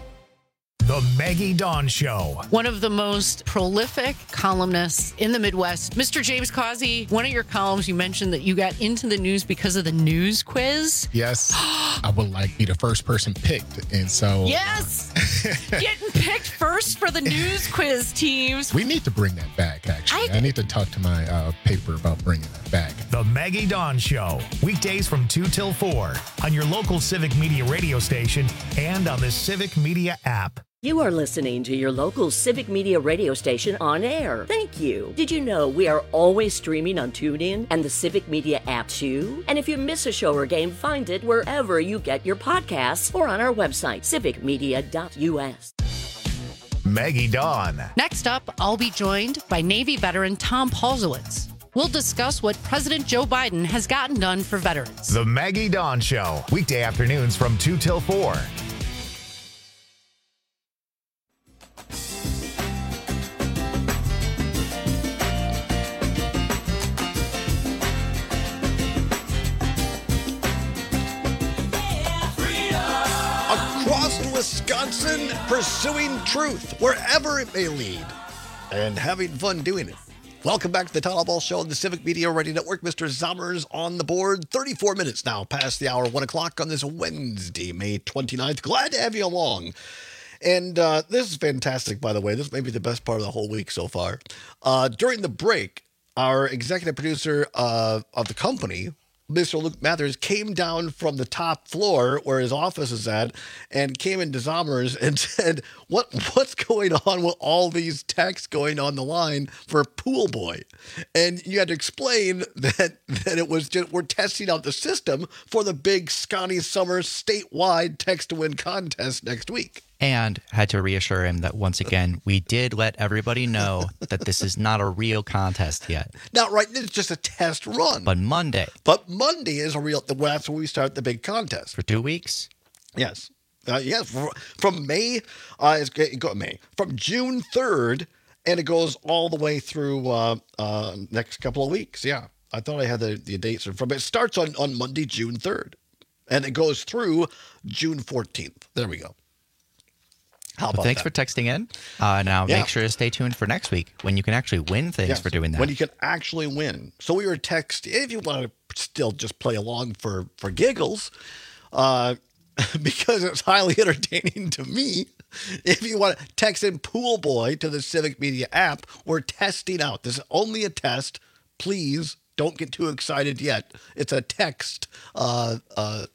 The Maggie Dawn Show. One of the most prolific columnists in the Midwest. Mister James Causey, one of your columns, you mentioned that you got into the news because of the news quiz. Yes. I would like to be the first person picked. And so... Yes! Getting picked first for the news quiz teams. We need to bring that back, actually. I, I need to talk to my uh, paper about bringing that back. The Maggie Dawn Show. Weekdays from two till four on your local Civic Media radio station and on the Civic Media app. You are listening to your local Civic Media radio station on air. Thank you. Did you know we are always streaming on TuneIn and the Civic Media app too? And if you miss a show or game, find it wherever you get your podcasts or on our website, civic media dot U S. Maggie Dawn. Next up, I'll be joined by Navy veteran Tom Paulzowitz. We'll discuss what President Joe Biden has gotten done for veterans. The Maggie Dawn Show. Weekday afternoons from two till four. Wisconsin, pursuing truth wherever it may lead and having fun doing it. Welcome back to the Town Hall Ball Show on the Civic Media Radio Network. Mister Zommers on the board. thirty-four minutes now past the hour, one o'clock on this Wednesday, May twenty-ninth. Glad to have you along. And uh, this is fantastic, by the way. This may be the best part of the whole week so far. Uh, during the break, our executive producer uh, of the company, Mister Luke Mathers, came down from the top floor where his office is at and came into Zommers and said, what what's going on with all these texts going on the line for Pool Boy? And you had to explain that that it was just, we're testing out the system for the big Scotty Summer statewide text to win contest next week. And had to reassure him that once again, we did let everybody know that this is not a real contest yet. Now, right, it's just a test run. But Monday. But Monday is a real, that's when we start the big contest. For two weeks? Yes. Uh, yes, from May, uh, it's, it go, May, from June third, and it goes all the way through uh, uh, next couple of weeks. Yeah, I thought I had the, the dates from it. Starts on, on Monday, June third, and it goes through June fourteenth. There we go. How about well, thanks that? for texting in. Uh, now, Yeah. make sure to stay tuned for next week when you can actually win things Yes, for doing that. When you can actually win. So we were text, if you want to still just play along for, for giggles, uh, because it's highly entertaining to me, if you want to text in Pool Boy to the Civic Media app, we're testing out. This is only a test. Please don't get too excited yet. It's a text. Uh, uh,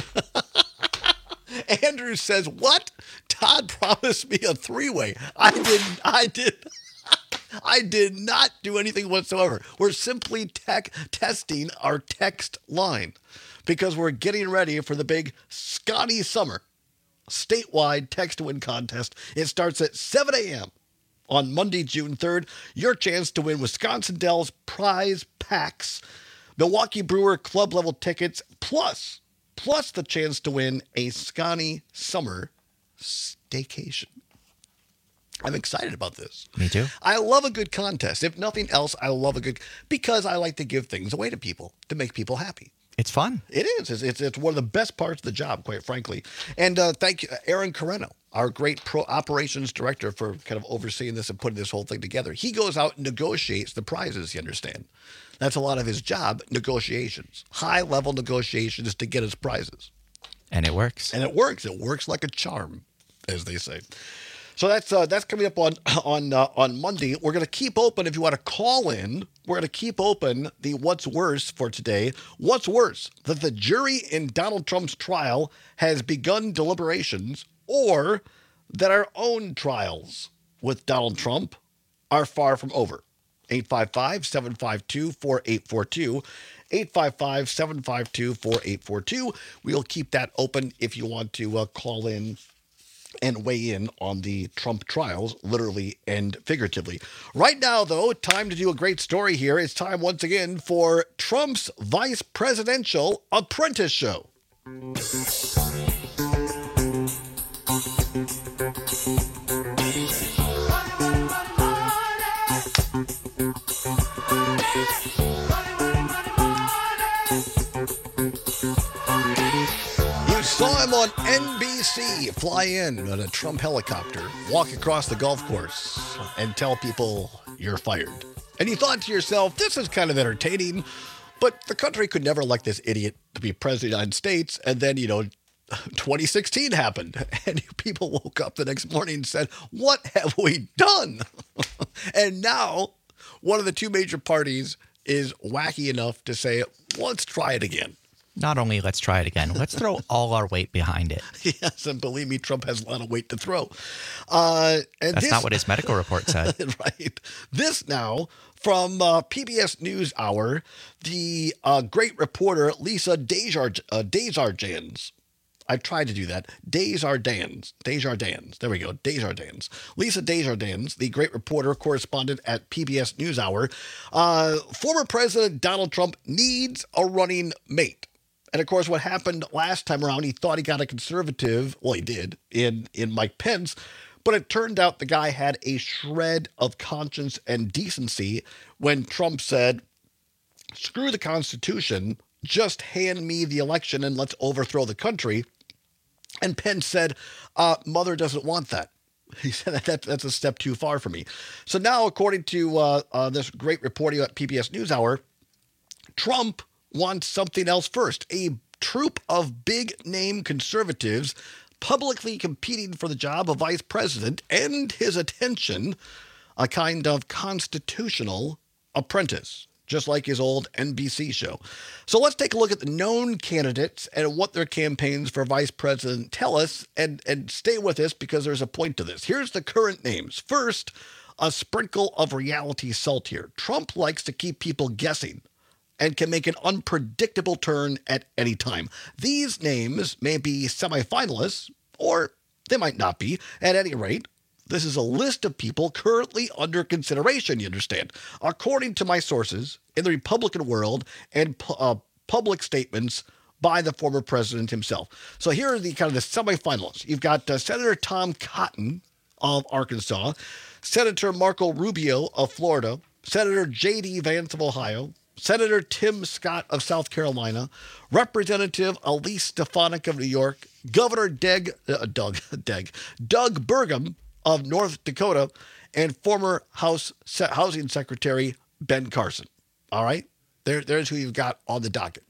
Andrew says, what? Todd promised me a three-way. I didn't, I did, I did not do anything whatsoever. We're simply tech testing our text line because we're getting ready for the big Scotty Summer statewide text to win contest. It starts at seven a.m. on Monday, June third. Your chance to win Wisconsin Dells prize packs, Milwaukee Brewer club level tickets, plus plus the chance to win a Scotty Summer staycation. I'm excited about this. Me too. I love a good contest. If nothing else, I love a good, because I like to give things away to people to make people happy. It's fun. It is. It's, it's, it's one of the best parts of the job, quite frankly. And uh, thank you, Aaron Carreno, our great pro operations director, for kind of overseeing this and putting this whole thing together. He goes out and negotiates the prizes, you understand. That's a lot of his job, negotiations, high-level negotiations to get his prizes. And it works. And it works. It works like a charm, as they say. So that's uh, that's coming up on on uh, on Monday. We're going to keep open if you want to call in. We're going to keep open the What's Worse for today. What's worse, that the jury in Donald Trump's trial has begun deliberations, or that our own trials with Donald Trump are far from over? eight five five, seven five two, four eight four two. eight five five, seven five two, four eight four two. We'll keep that open if you want to uh, call in and weigh in on the Trump trials, literally and figuratively. Right now, though, time to do a great story here. It's time once again for Trump's Vice Presidential Apprentice Show. You saw him on N B C fly in on a Trump helicopter, walk across the golf course, and tell people you're fired. And you thought to yourself, this is kind of entertaining, but the country could never elect this idiot to be president of the United States. And then, you know, twenty sixteen happened, and people woke up the next morning and said, what have we done? And now one of the two major parties is wacky enough to say, let's try it again. Not only let's try it again, let's throw all our weight behind it. Yes, and believe me, Trump has a lot of weight to throw. Uh, and That's this, not what his medical report said. Right. This now from uh, P B S NewsHour, the uh, great reporter Lisa Desjardins. Uh, Desjardins. I tried to do that. Desjardins. Desjardins. There we go. Desjardins. Lisa Desjardins, the great reporter, correspondent at P B S NewsHour. Uh, former President Donald Trump needs a running mate. And, of course, what happened last time around, he thought he got a conservative, well, he did, in, in Mike Pence, but it turned out the guy had a shred of conscience and decency when Trump said, screw the Constitution, just hand me the election and let's overthrow the country. And Pence said, uh, mother doesn't want that. He said that, that that's a step too far for me. So now, according to uh, uh, this great reporting at P B S NewsHour, Trump wants something else first. A troop of big-name conservatives publicly competing for the job of vice president and his attention, a kind of constitutional apprentice, just like his old N B C show. So let's take a look at the known candidates and what their campaigns for vice president tell us, and, and stay with us because there's a point to this. Here's the current names. First, a sprinkle of reality salt here. Trump likes to keep people guessing and can make an unpredictable turn at any time. These names may be semifinalists, or they might not be. At any rate, this is a list of people currently under consideration, you understand, according to my sources in the Republican world and uh, public statements by the former president himself. So here are the kind of the semifinalists. You've got uh, Senator Tom Cotton of Arkansas, Senator Marco Rubio of Florida, Senator J D Vance of Ohio, Senator Tim Scott of South Carolina, Representative Elise Stefanik of New York, Governor Deg, uh, Doug, Deg, Doug Burgum of North Dakota, and former House Se- Housing Secretary Ben Carson. All right? There, there's who you've got on the docket.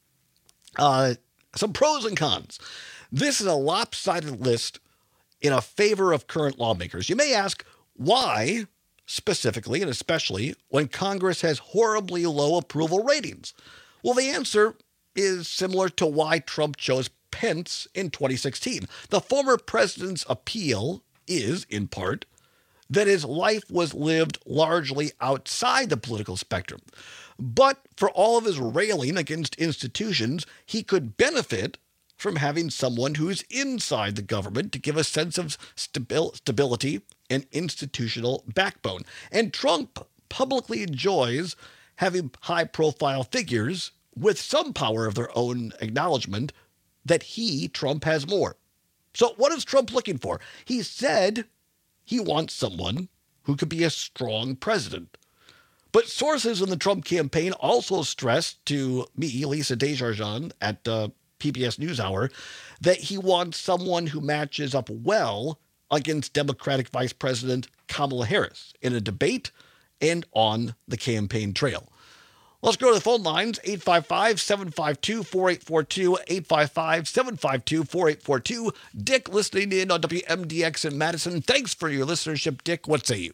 Uh, some pros and cons. This is a lopsided list in a favor of current lawmakers. You may ask, why specifically and especially when Congress has horribly low approval ratings? Well, the answer is similar to why Trump chose Pence in twenty sixteen. The former president's appeal is, in part, that his life was lived largely outside the political spectrum. But for all of his railing against institutions, he could benefit from having someone who's inside the government to give a sense of stabil- stability and institutional backbone. And Trump publicly enjoys having high-profile figures with some power of their own acknowledgement that he, Trump, has more. So what is Trump looking for? He said he wants someone who could be a strong president. But sources in the Trump campaign also stressed to me, Lisa Desjardins, at uh, P B S NewsHour, that he wants someone who matches up well against Democratic Vice President Kamala Harris in a debate and on the campaign trail. Let's go to the phone lines, eight five five, seven five two, four eight four two, eight five five, seven five two, four eight four two. Dick listening in on W M D X in Madison. Thanks for your listenership, Dick. What say you?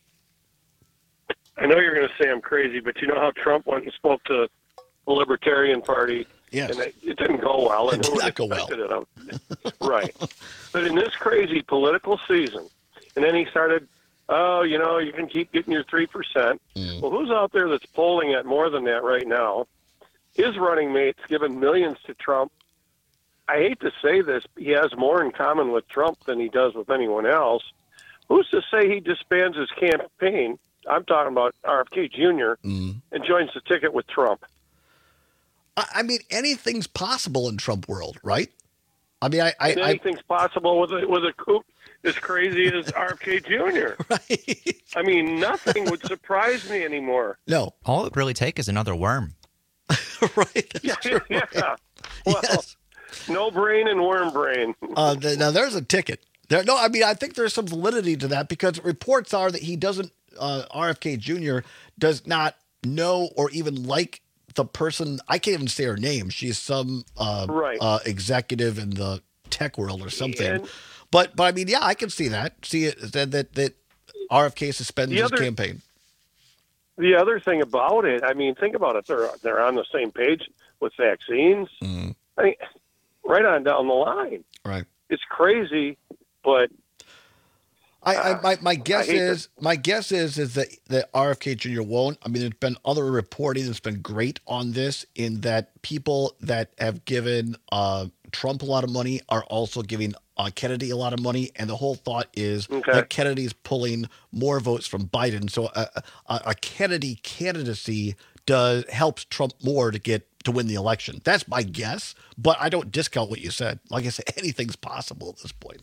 I know you're going to say I'm crazy, but you know how Trump went and spoke to the Libertarian Party? Yes. And it, it didn't go well. It did not go well. It. Right. But in this crazy political season, and then he started, oh, you know, you can keep getting your three percent. Mm. Well, who's out there that's polling at more than that right now? His running mate's giving millions to Trump. I hate to say this, he has more in common with Trump than he does with anyone else. Who's to say he disbands his campaign? I'm talking about R F K Junior Mm. and joins the ticket with Trump. I mean, anything's possible in Trump world, right? I mean, I, I and anything's I, possible with a with a coup as crazy as R F K Junior Right. I mean, nothing would surprise me anymore. No. All it would really take is another worm. Right. Yeah, true, yeah. Right. Well, yes. No brain and worm brain. uh, th- now, there's a ticket. There, no, I mean, I think there's some validity to that because reports are that he doesn't, uh, R F K Junior does not know or even like the person. I can't even say her name. She's some uh, right. uh, executive in the tech world or something. And, but, but I mean, yeah, I can see that. See it, that that, that R F K suspends his other, campaign. The other thing about it, I mean, think about it. They're they're on the same page with vaccines. Mm. I mean, right on down the line. Right. It's crazy, but I, I my, my guess is that. my guess is is that that R F K Junior won't. I mean, there's been other reporting that's been great on this, in that people that have given uh, Trump a lot of money are also giving uh, Kennedy a lot of money, and the whole thought is okay. that Kennedy's pulling more votes from Biden, so a, a, a Kennedy candidacy does helps Trump more to get to win the election. That's my guess, but I don't discount what you said. Like I said, anything's possible at this point.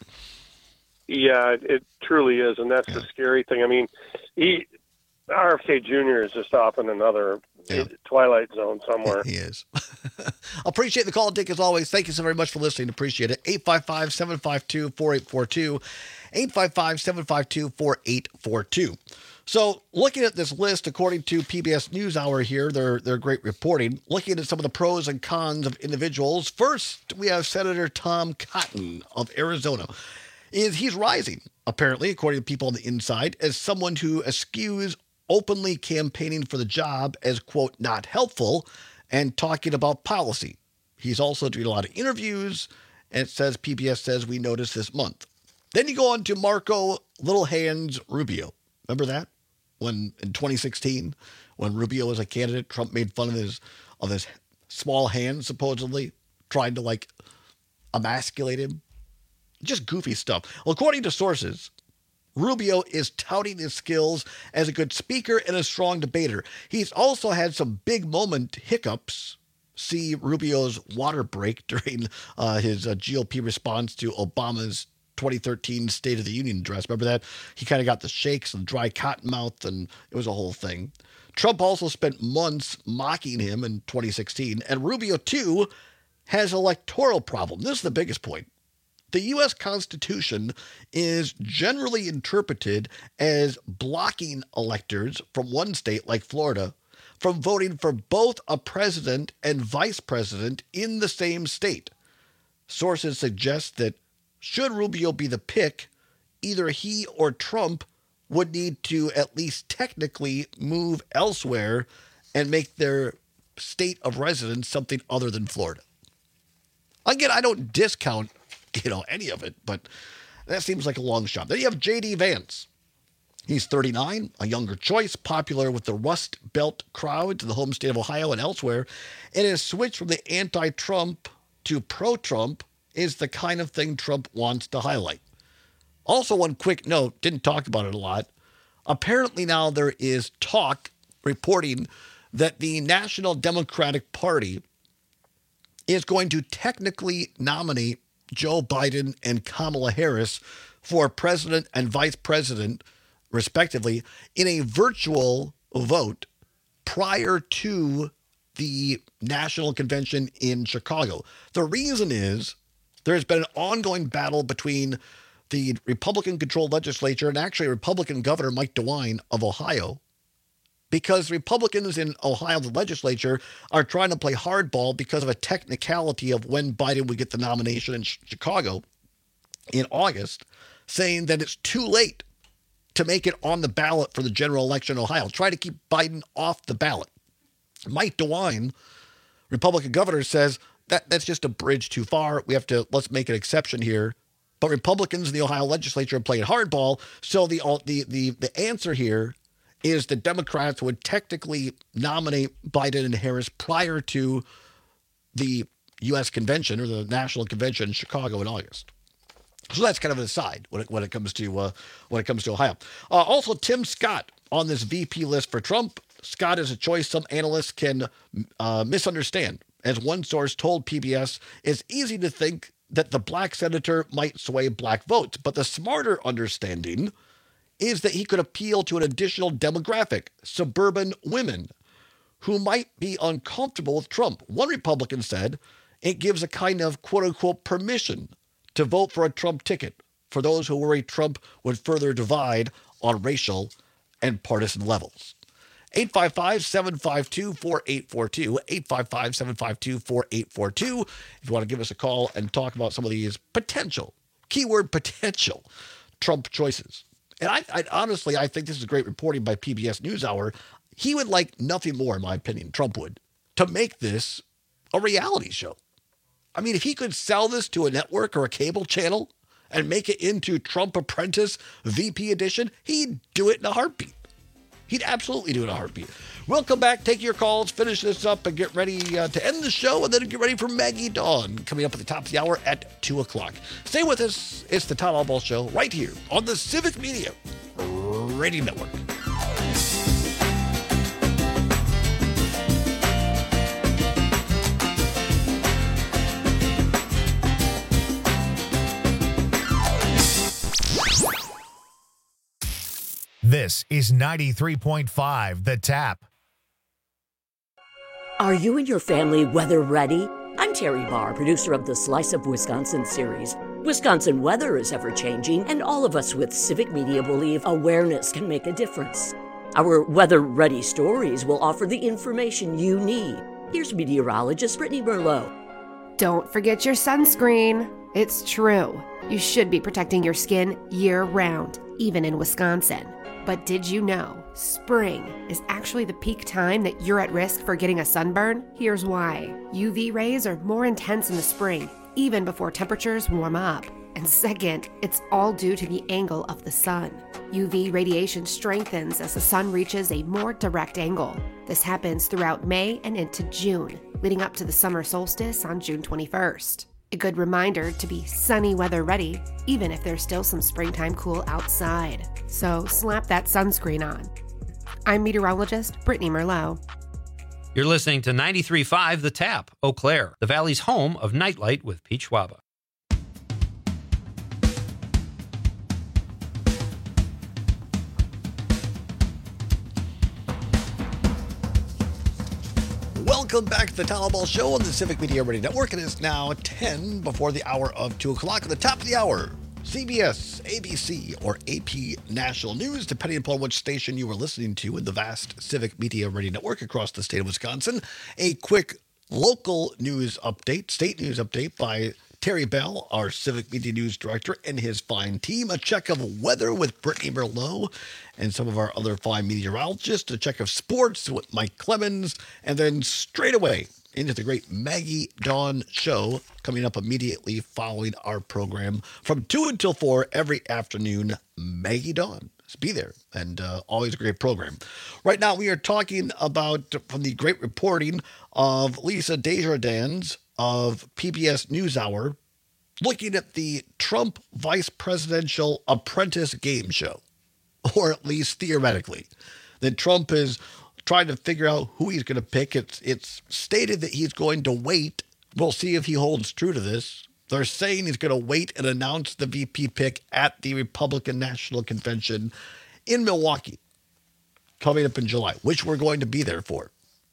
Yeah, it, it truly is, and that's yeah. the scary thing. I mean, he R F K Junior is just off in another yeah. twilight zone somewhere. He is. Appreciate the call, Dick, as always. Thank you so very much for listening. Appreciate it. eight five five, seven five two, four eight four two. eight five five, seven five two, four eight four two. So looking at this list, according to P B S NewsHour here, their, their great reporting, looking at some of the pros and cons of individuals. First, we have Senator Tom Cotton of Arizona. Is He's rising, apparently, according to people on the inside, as someone who eschews openly campaigning for the job as, quote, not helpful, and talking about policy. He's also doing a lot of interviews, and it says, P B S says, we noticed this month. Then you go on to Marco Little Hands Rubio. Remember that? When in twenty sixteen, when Rubio was a candidate, Trump made fun of his of his small hands, supposedly, trying to like emasculate him. Just goofy stuff. Well, according to sources, Rubio is touting his skills as a good speaker and a strong debater. He's also had some big moment hiccups. See Rubio's water break during uh, his uh, G O P response to Obama's twenty thirteen State of the Union address. Remember that? He kind of got the shakes and dry cotton mouth, and it was a whole thing. Trump also spent months mocking him in twenty sixteen, and Rubio, too, has an electoral problem. This is the biggest point. The U S Constitution is generally interpreted as blocking electors from one state, like Florida, from voting for both a president and vice president in the same state. Sources suggest that should Rubio be the pick, either he or Trump would need to at least technically move elsewhere and make their state of residence something other than Florida. Again, I don't discount, you know, any of it, but that seems like a long shot. Then you have J D Vance. He's thirty-nine, a younger choice, popular with the Rust Belt crowd to the home state of Ohio and elsewhere, and his switch from the anti-Trump to pro-Trump is the kind of thing Trump wants to highlight. Also, one quick note, didn't talk about it a lot. Apparently now there is talk reporting that the National Democratic Party is going to technically nominate Joe Biden and Kamala Harris for president and vice president, respectively, in a virtual vote prior to the national convention in Chicago. The reason is there's been an ongoing battle between the Republican-controlled legislature and actually Republican Governor Mike DeWine of Ohio, because Republicans in Ohio, the legislature, are trying to play hardball because of a technicality of when Biden would get the nomination in Chicago in August, saying that it's too late to make it on the ballot for the general election in Ohio. Try to keep Biden off the ballot. Mike DeWine, Republican governor, says that that's just a bridge too far. We have to, let's make an exception here. But Republicans in the Ohio legislature are playing hardball. So the, the, the, the answer here is the Democrats would technically nominate Biden and Harris prior to the U S convention or the national convention in Chicago in August. So that's kind of an aside when it, when it comes to uh, when it comes to Ohio. Uh, also, Tim Scott on this V P list for Trump. Scott is a choice some analysts can uh, misunderstand. As one source told P B S, it's easy to think that the black senator might sway black votes, but the smarter understanding is that he could appeal to an additional demographic, suburban women, who might be uncomfortable with Trump. One Republican said it gives a kind of quote-unquote permission to vote for a Trump ticket for those who worry Trump would further divide on racial and partisan levels. eight five five, seven five two, four eight four two, eight five five, seven five two, four eight four two. If you want to give us a call and talk about some of these potential, keyword potential, Trump choices. And I, I honestly, I think this is great reporting by P B S NewsHour. He would like nothing more, in my opinion, Trump would, to make this a reality show. I mean, if he could sell this to a network or a cable channel and make it into Trump Apprentice V P edition, he'd do it in a heartbeat. He'd absolutely do it in a heartbeat. We'll come back, take your calls, finish this up, and get ready uh, to end the show, and then get ready for Maggie Dawn coming up at the top of the hour at two o'clock. Stay with us. It's the Todd Albaugh Show right here on the Civic Media Radio Network. This is ninety-three point five The Tap. Are you and your family weather ready? I'm Terry Barr, producer of the Slice of Wisconsin series. Wisconsin weather is ever-changing, and all of us with Civic Media believe awareness can make a difference. Our weather-ready stories will offer the information you need. Here's meteorologist Brittany Merlot. Don't forget your sunscreen. It's true. You should be protecting your skin year-round, even in Wisconsin. But did you know spring is actually the peak time that you're at risk for getting a sunburn? Here's why. U V rays are more intense in the spring, even before temperatures warm up. And second, it's all due to the angle of the sun. U V radiation strengthens as the sun reaches a more direct angle. This happens throughout May and into June, leading up to the summer solstice on June twenty-first. A good reminder to be sunny weather ready, even if there's still some springtime cool outside. So slap that sunscreen on. I'm meteorologist Brittany Merlot. You're listening to ninety-three point five The Tap, Eau Claire, the Valley's home of Nightlight with Pete Schwaba. Welcome back to the Town Ball Show on the Civic Media Radio Network. It is now ten before the hour of two o'clock. At the top of the hour, C B S, A B C, or A P National News, depending upon which station you were listening to in the vast Civic Media Radio Network across the state of Wisconsin. A quick local news update, state news update by Terry Bell, our Civic Media News Director, and his fine team. A check of weather with Brittany Merlot and some of our other fine meteorologists. A check of sports with Mike Clemens. And then straight away into the great Maggie Dawn Show, coming up immediately following our program from two until four every afternoon. Maggie Dawn. Just be there. And uh, always a great program. Right now we are talking about, from the great reporting of Lisa Desjardins of P B S NewsHour, looking at the Trump vice presidential apprentice game show, or at least theoretically, that Trump is trying to figure out who he's going to pick. It's it's stated that he's going to wait. We'll see if he holds true to this. They're saying he's going to wait and announce the V P pick at the Republican National Convention in Milwaukee coming up in July, which we're going to be there for.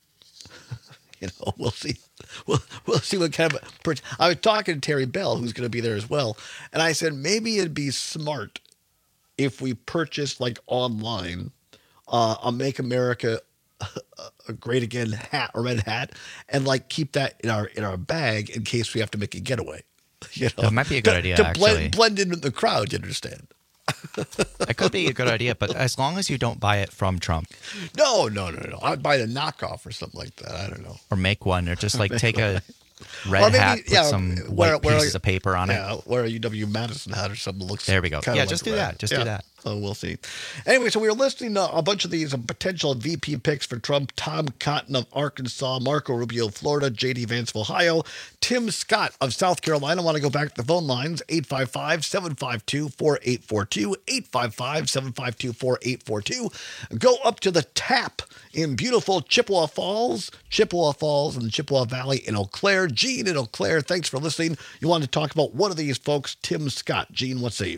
You know, we'll see. We'll, we'll see what kind of... I was talking to Terry Bell, who's going to be there as well, and I said maybe it'd be smart if we purchased, like, online, uh, a Make America Great Again hat, or red hat, and, like, keep that in our in our bag in case we have to make a getaway. You know? That might be a good to, idea, to actually. blend, blend in with the crowd, you understand? It could be a good idea, but as long as you don't buy it from Trump. No, no, no, no. I'd buy the knockoff or something like that. I don't know. Or make one, or just like Make take one. a red Or maybe, hat with yeah, some wear- white wear pieces a- of paper on Yeah, it. wear a U W Madison hat or something that looks There we go. kinda Yeah, like just do red. that. Just do Yeah. that. So we'll see. Anyway, so we were listing uh, a bunch of these uh, potential V P picks for Trump. Tom Cotton of Arkansas, Marco Rubio, Florida, J D Vance of Ohio, Tim Scott of South Carolina. I want to go back to the phone lines, eight five five, seven five two, four eight four two, eight five five, seven five two, four eight four two. Go up to the Tap in beautiful Chippewa Falls, Chippewa Falls in the Chippewa Valley in Eau Claire. Gene in Eau Claire, thanks for listening. You want to talk about one of these folks, Tim Scott. Gene, what say you?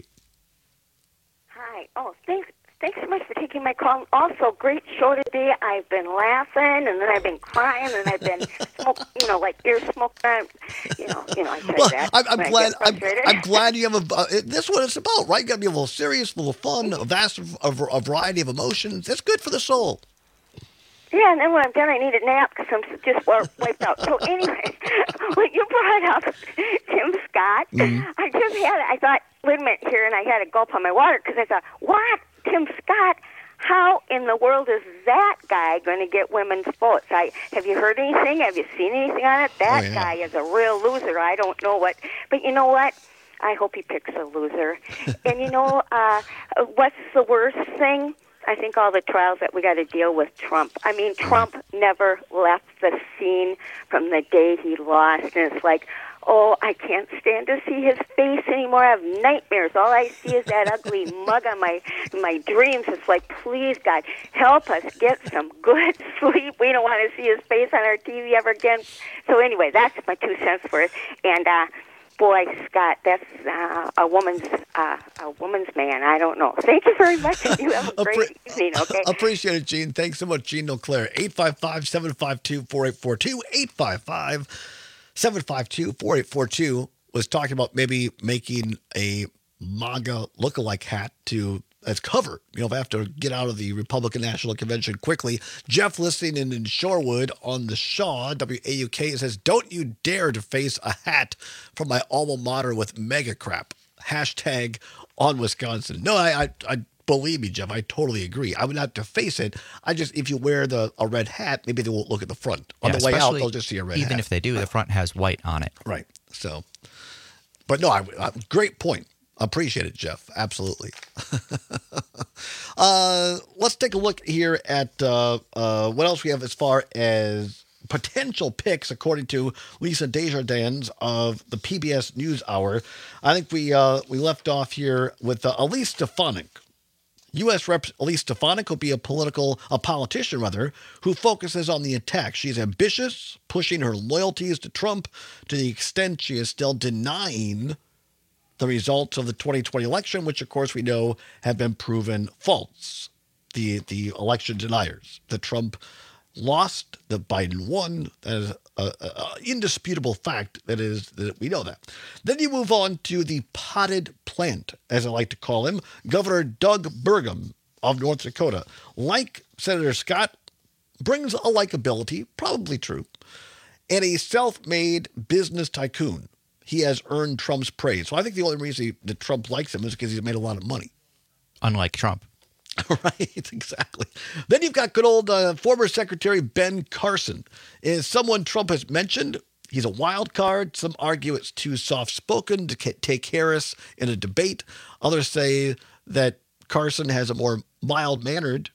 Hi. Oh, thanks. Thanks so much for taking my call. Also, great show today. I've been laughing, and then I've been crying, and I've been, smoke, you know, like ear smoke. You know, you know. I said Well, that. I'm, I'm when I glad. get I'm, frustrated. I'm glad you have a. Uh, this is what it's about, right? You got to be a little serious, a little fun, a vast, a, a variety of emotions. It's good for the soul. Yeah, and then when I'm done, I need a nap because I'm just wa- wiped out. So anyway, when you brought up Tim Scott, Mhm. I just had, I thought, wait a minute here, and I had a gulp on my water because I thought, what? Tim Scott? How in the world is that guy going to get women's votes? I Have you heard anything? Have you seen anything on it? That Oh, yeah. guy is a real loser. I don't know what, but you know what? I hope he picks a loser. And you know, uh, what's the worst thing? I think all the trials that we got to deal with Trump. I mean, Trump never left the scene from the day he lost. And it's like, oh, I can't stand to see his face anymore. I have nightmares. All I see is that ugly mug on my my dreams. It's like, please, God, help us get some good sleep. We don't want to see his face on our T V ever again. So anyway, that's my two cents for it. And, uh, boy, Scott, that's uh, a woman's uh, a woman's man. I don't know. Thank you very much. You have a great Appre- evening, okay? Appreciate it, Gene. Thanks so much, Gene Eau Claire. eight five five, seven five two, four eight four two, eight five five, seven five two, four eight four two was talking about maybe making a MAGA lookalike hat to as cover. You know, if I have to get out of the Republican National Convention quickly. Jeff listening in, in Shorewood on the Shaw, W A U K, says, don't you dare to face a hat from my alma mater with mega crap. Hashtag on Wisconsin. No, I, I, I believe me, Jeff, I totally agree. I would not deface it. I just, if you wear the a red hat, maybe they won't look at the front. On Yeah, the way out, especially they'll just see a red even hat. Even if they do, the front has white on it. Right. So, but no, I, I, great point. Appreciate it, Jeff. Absolutely. uh, let's take a look here at uh, uh, what else we have as far as potential picks, according to Lisa Desjardins of the P B S NewsHour. I think we uh, we left off here with uh, Elise Stefanik. U S Rep Elise Stefanik will be a political, a politician rather, who focuses on the attack. She's ambitious, pushing her loyalties to Trump to the extent she is still denying the results of the twenty twenty election, which of course we know have been proven false. The the election deniers, that Trump lost, that Biden won, that is an indisputable fact. That is, that we know that. Then you move on to the potted plant, as I like to call him, Governor Doug Burgum of North Dakota. Like Senator Scott, brings a likability, probably true, and a self-made business tycoon. He has earned Trump's praise. So I think the only reason he, that Trump likes him is because he's made a lot of money. Unlike Trump. Right, exactly. Then you've got good old uh, former Secretary Ben Carson. Is someone Trump has mentioned. He's a wild card. Some argue it's too soft-spoken to take Harris in a debate. Others say that Carson has a more mild-mannered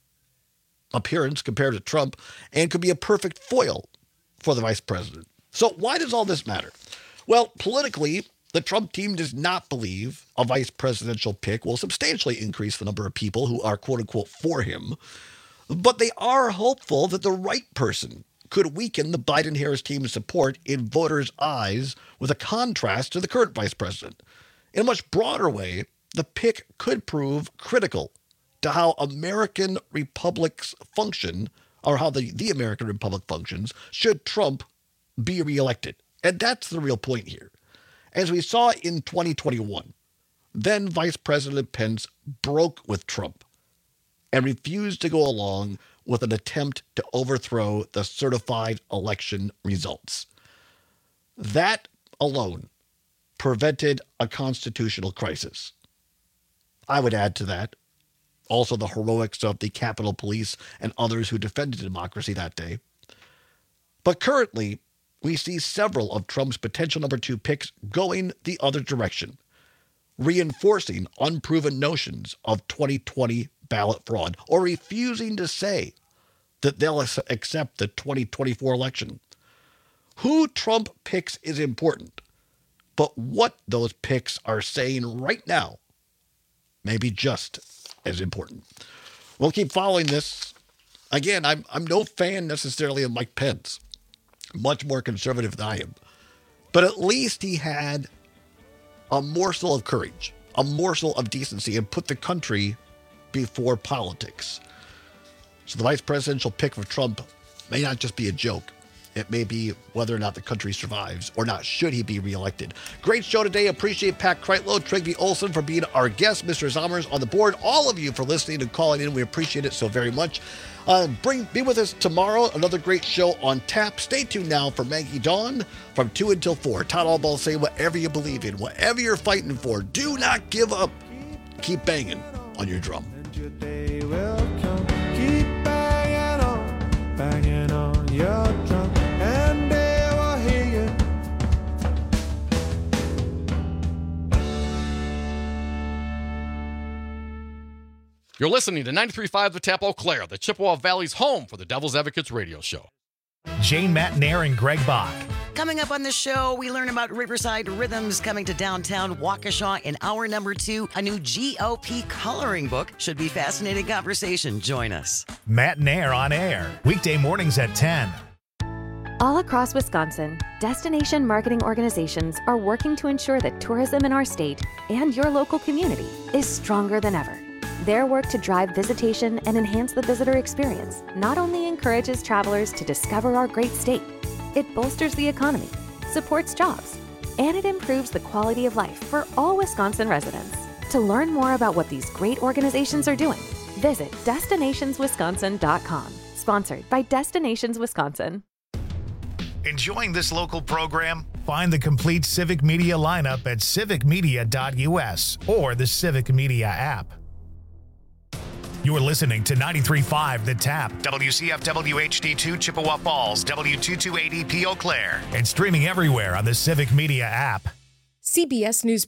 appearance compared to Trump and could be a perfect foil for the vice president. So why does all this matter? Well, politically, the Trump team does not believe a vice presidential pick will substantially increase the number of people who are quote-unquote for him, but they are hopeful that the right person could weaken the Biden-Harris team's support in voters' eyes with a contrast to the current vice president. In a much broader way, the pick could prove critical to how American republics function, or how the, the American republic functions, should Trump be reelected. And that's the real point here. As we saw in twenty twenty-one, then Vice President Pence broke with Trump and refused to go along with an attempt to overthrow the certified election results. That alone prevented a constitutional crisis. I would add to that also the heroics of the Capitol Police and others who defended democracy that day. But currently, we see several of Trump's potential number two picks going the other direction, reinforcing unproven notions of twenty twenty ballot fraud or refusing to say that they'll accept the twenty twenty-four election. Who Trump picks is important, but what those picks are saying right now may be just as important. We'll keep following this. Again, I'm I'm no fan necessarily of Mike Pence. Much more conservative than I am. But at least he had a morsel of courage, a morsel of decency, and put the country before politics. So the vice presidential pick for Trump may not just be a joke. It may be whether or not the country survives or not, should he be reelected. Great show today. Appreciate Pat Kreitlow, Trygve Olsen for being our guest, Mister Zommers on the board, all of you for listening and calling in. We appreciate it so very much. Uh, bring Be with us tomorrow. Another great show on tap. Stay tuned now for Maggie Dawn from two until four. Todd Albaugh say whatever you believe in, whatever you're fighting for, do not give up. Keep banging on your drum. Day will come. Keep banging on, banging on your drum, and they will hear you. You're listening to ninety-three point five The Tap Eau Claire, the Chippewa Valley's home for the Devil's Advocates radio show. Jane Matnair and Greg Bach. Coming up on the show, we learn about Riverside Rhythms coming to downtown Waukesha in hour number two. A new G O P coloring book. Should be fascinating conversation. Join us. Matnair on air, weekday mornings at ten. All across Wisconsin, destination marketing organizations are working to ensure that tourism in our state and your local community is stronger than ever. Their work to drive visitation and enhance the visitor experience not only encourages travelers to discover our great state, it bolsters the economy supports jobs, and it improves the quality of life for all Wisconsin residents. To learn more about what these great organizations are doing, visit destinations wisconsin dot com. Sponsored by Destinations Wisconsin. Enjoying this local program? Find the complete Civic Media lineup at civic media dot u s or the Civic Media app. You're listening to ninety-three point five The Tap, W C F W H D two Chippewa Falls, W two two eight E P Eau Claire, and streaming everywhere on the Civic Media app. C B S News